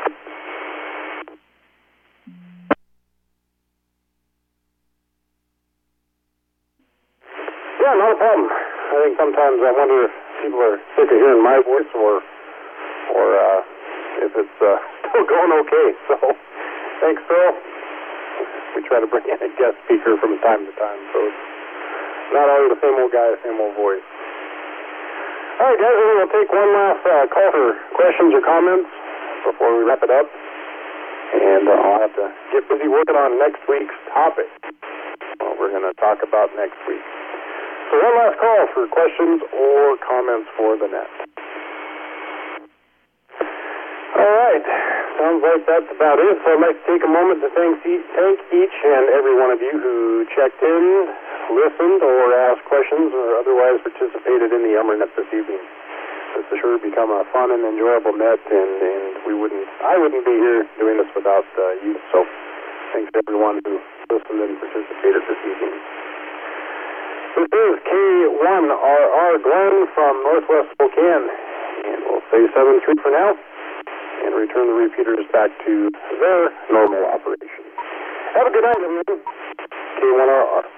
Yeah, not a problem. I think sometimes I wonder if people are sick of hearing my voice or or uh, if it's uh, still going okay. So, thanks, Phil. We try to bring in a guest speaker from time to time, so it's not always the same old guy, the same old voice. All right, guys, we'll take one last uh, call for questions or comments before we wrap it up. And uh, I'll have to get busy working on next week's topic. What we're going to talk about next week. So one last call for questions or comments for the net. All right. Sounds like that's about it. So I'd like to take a moment to thank, thank each and every one of you who checked in, listened, or asked questions, or otherwise participated in the UmmerNet this evening. This has sure become a fun and enjoyable net, and, and we wouldn't, I wouldn't be here doing this without uh, you. So thanks to everyone who listened and participated this evening. This is K one R R Glenn from Northwest Spokane, and we'll say seven three for now, and return the repeaters back to their normal operation. Have a good night, everyone. K one R R.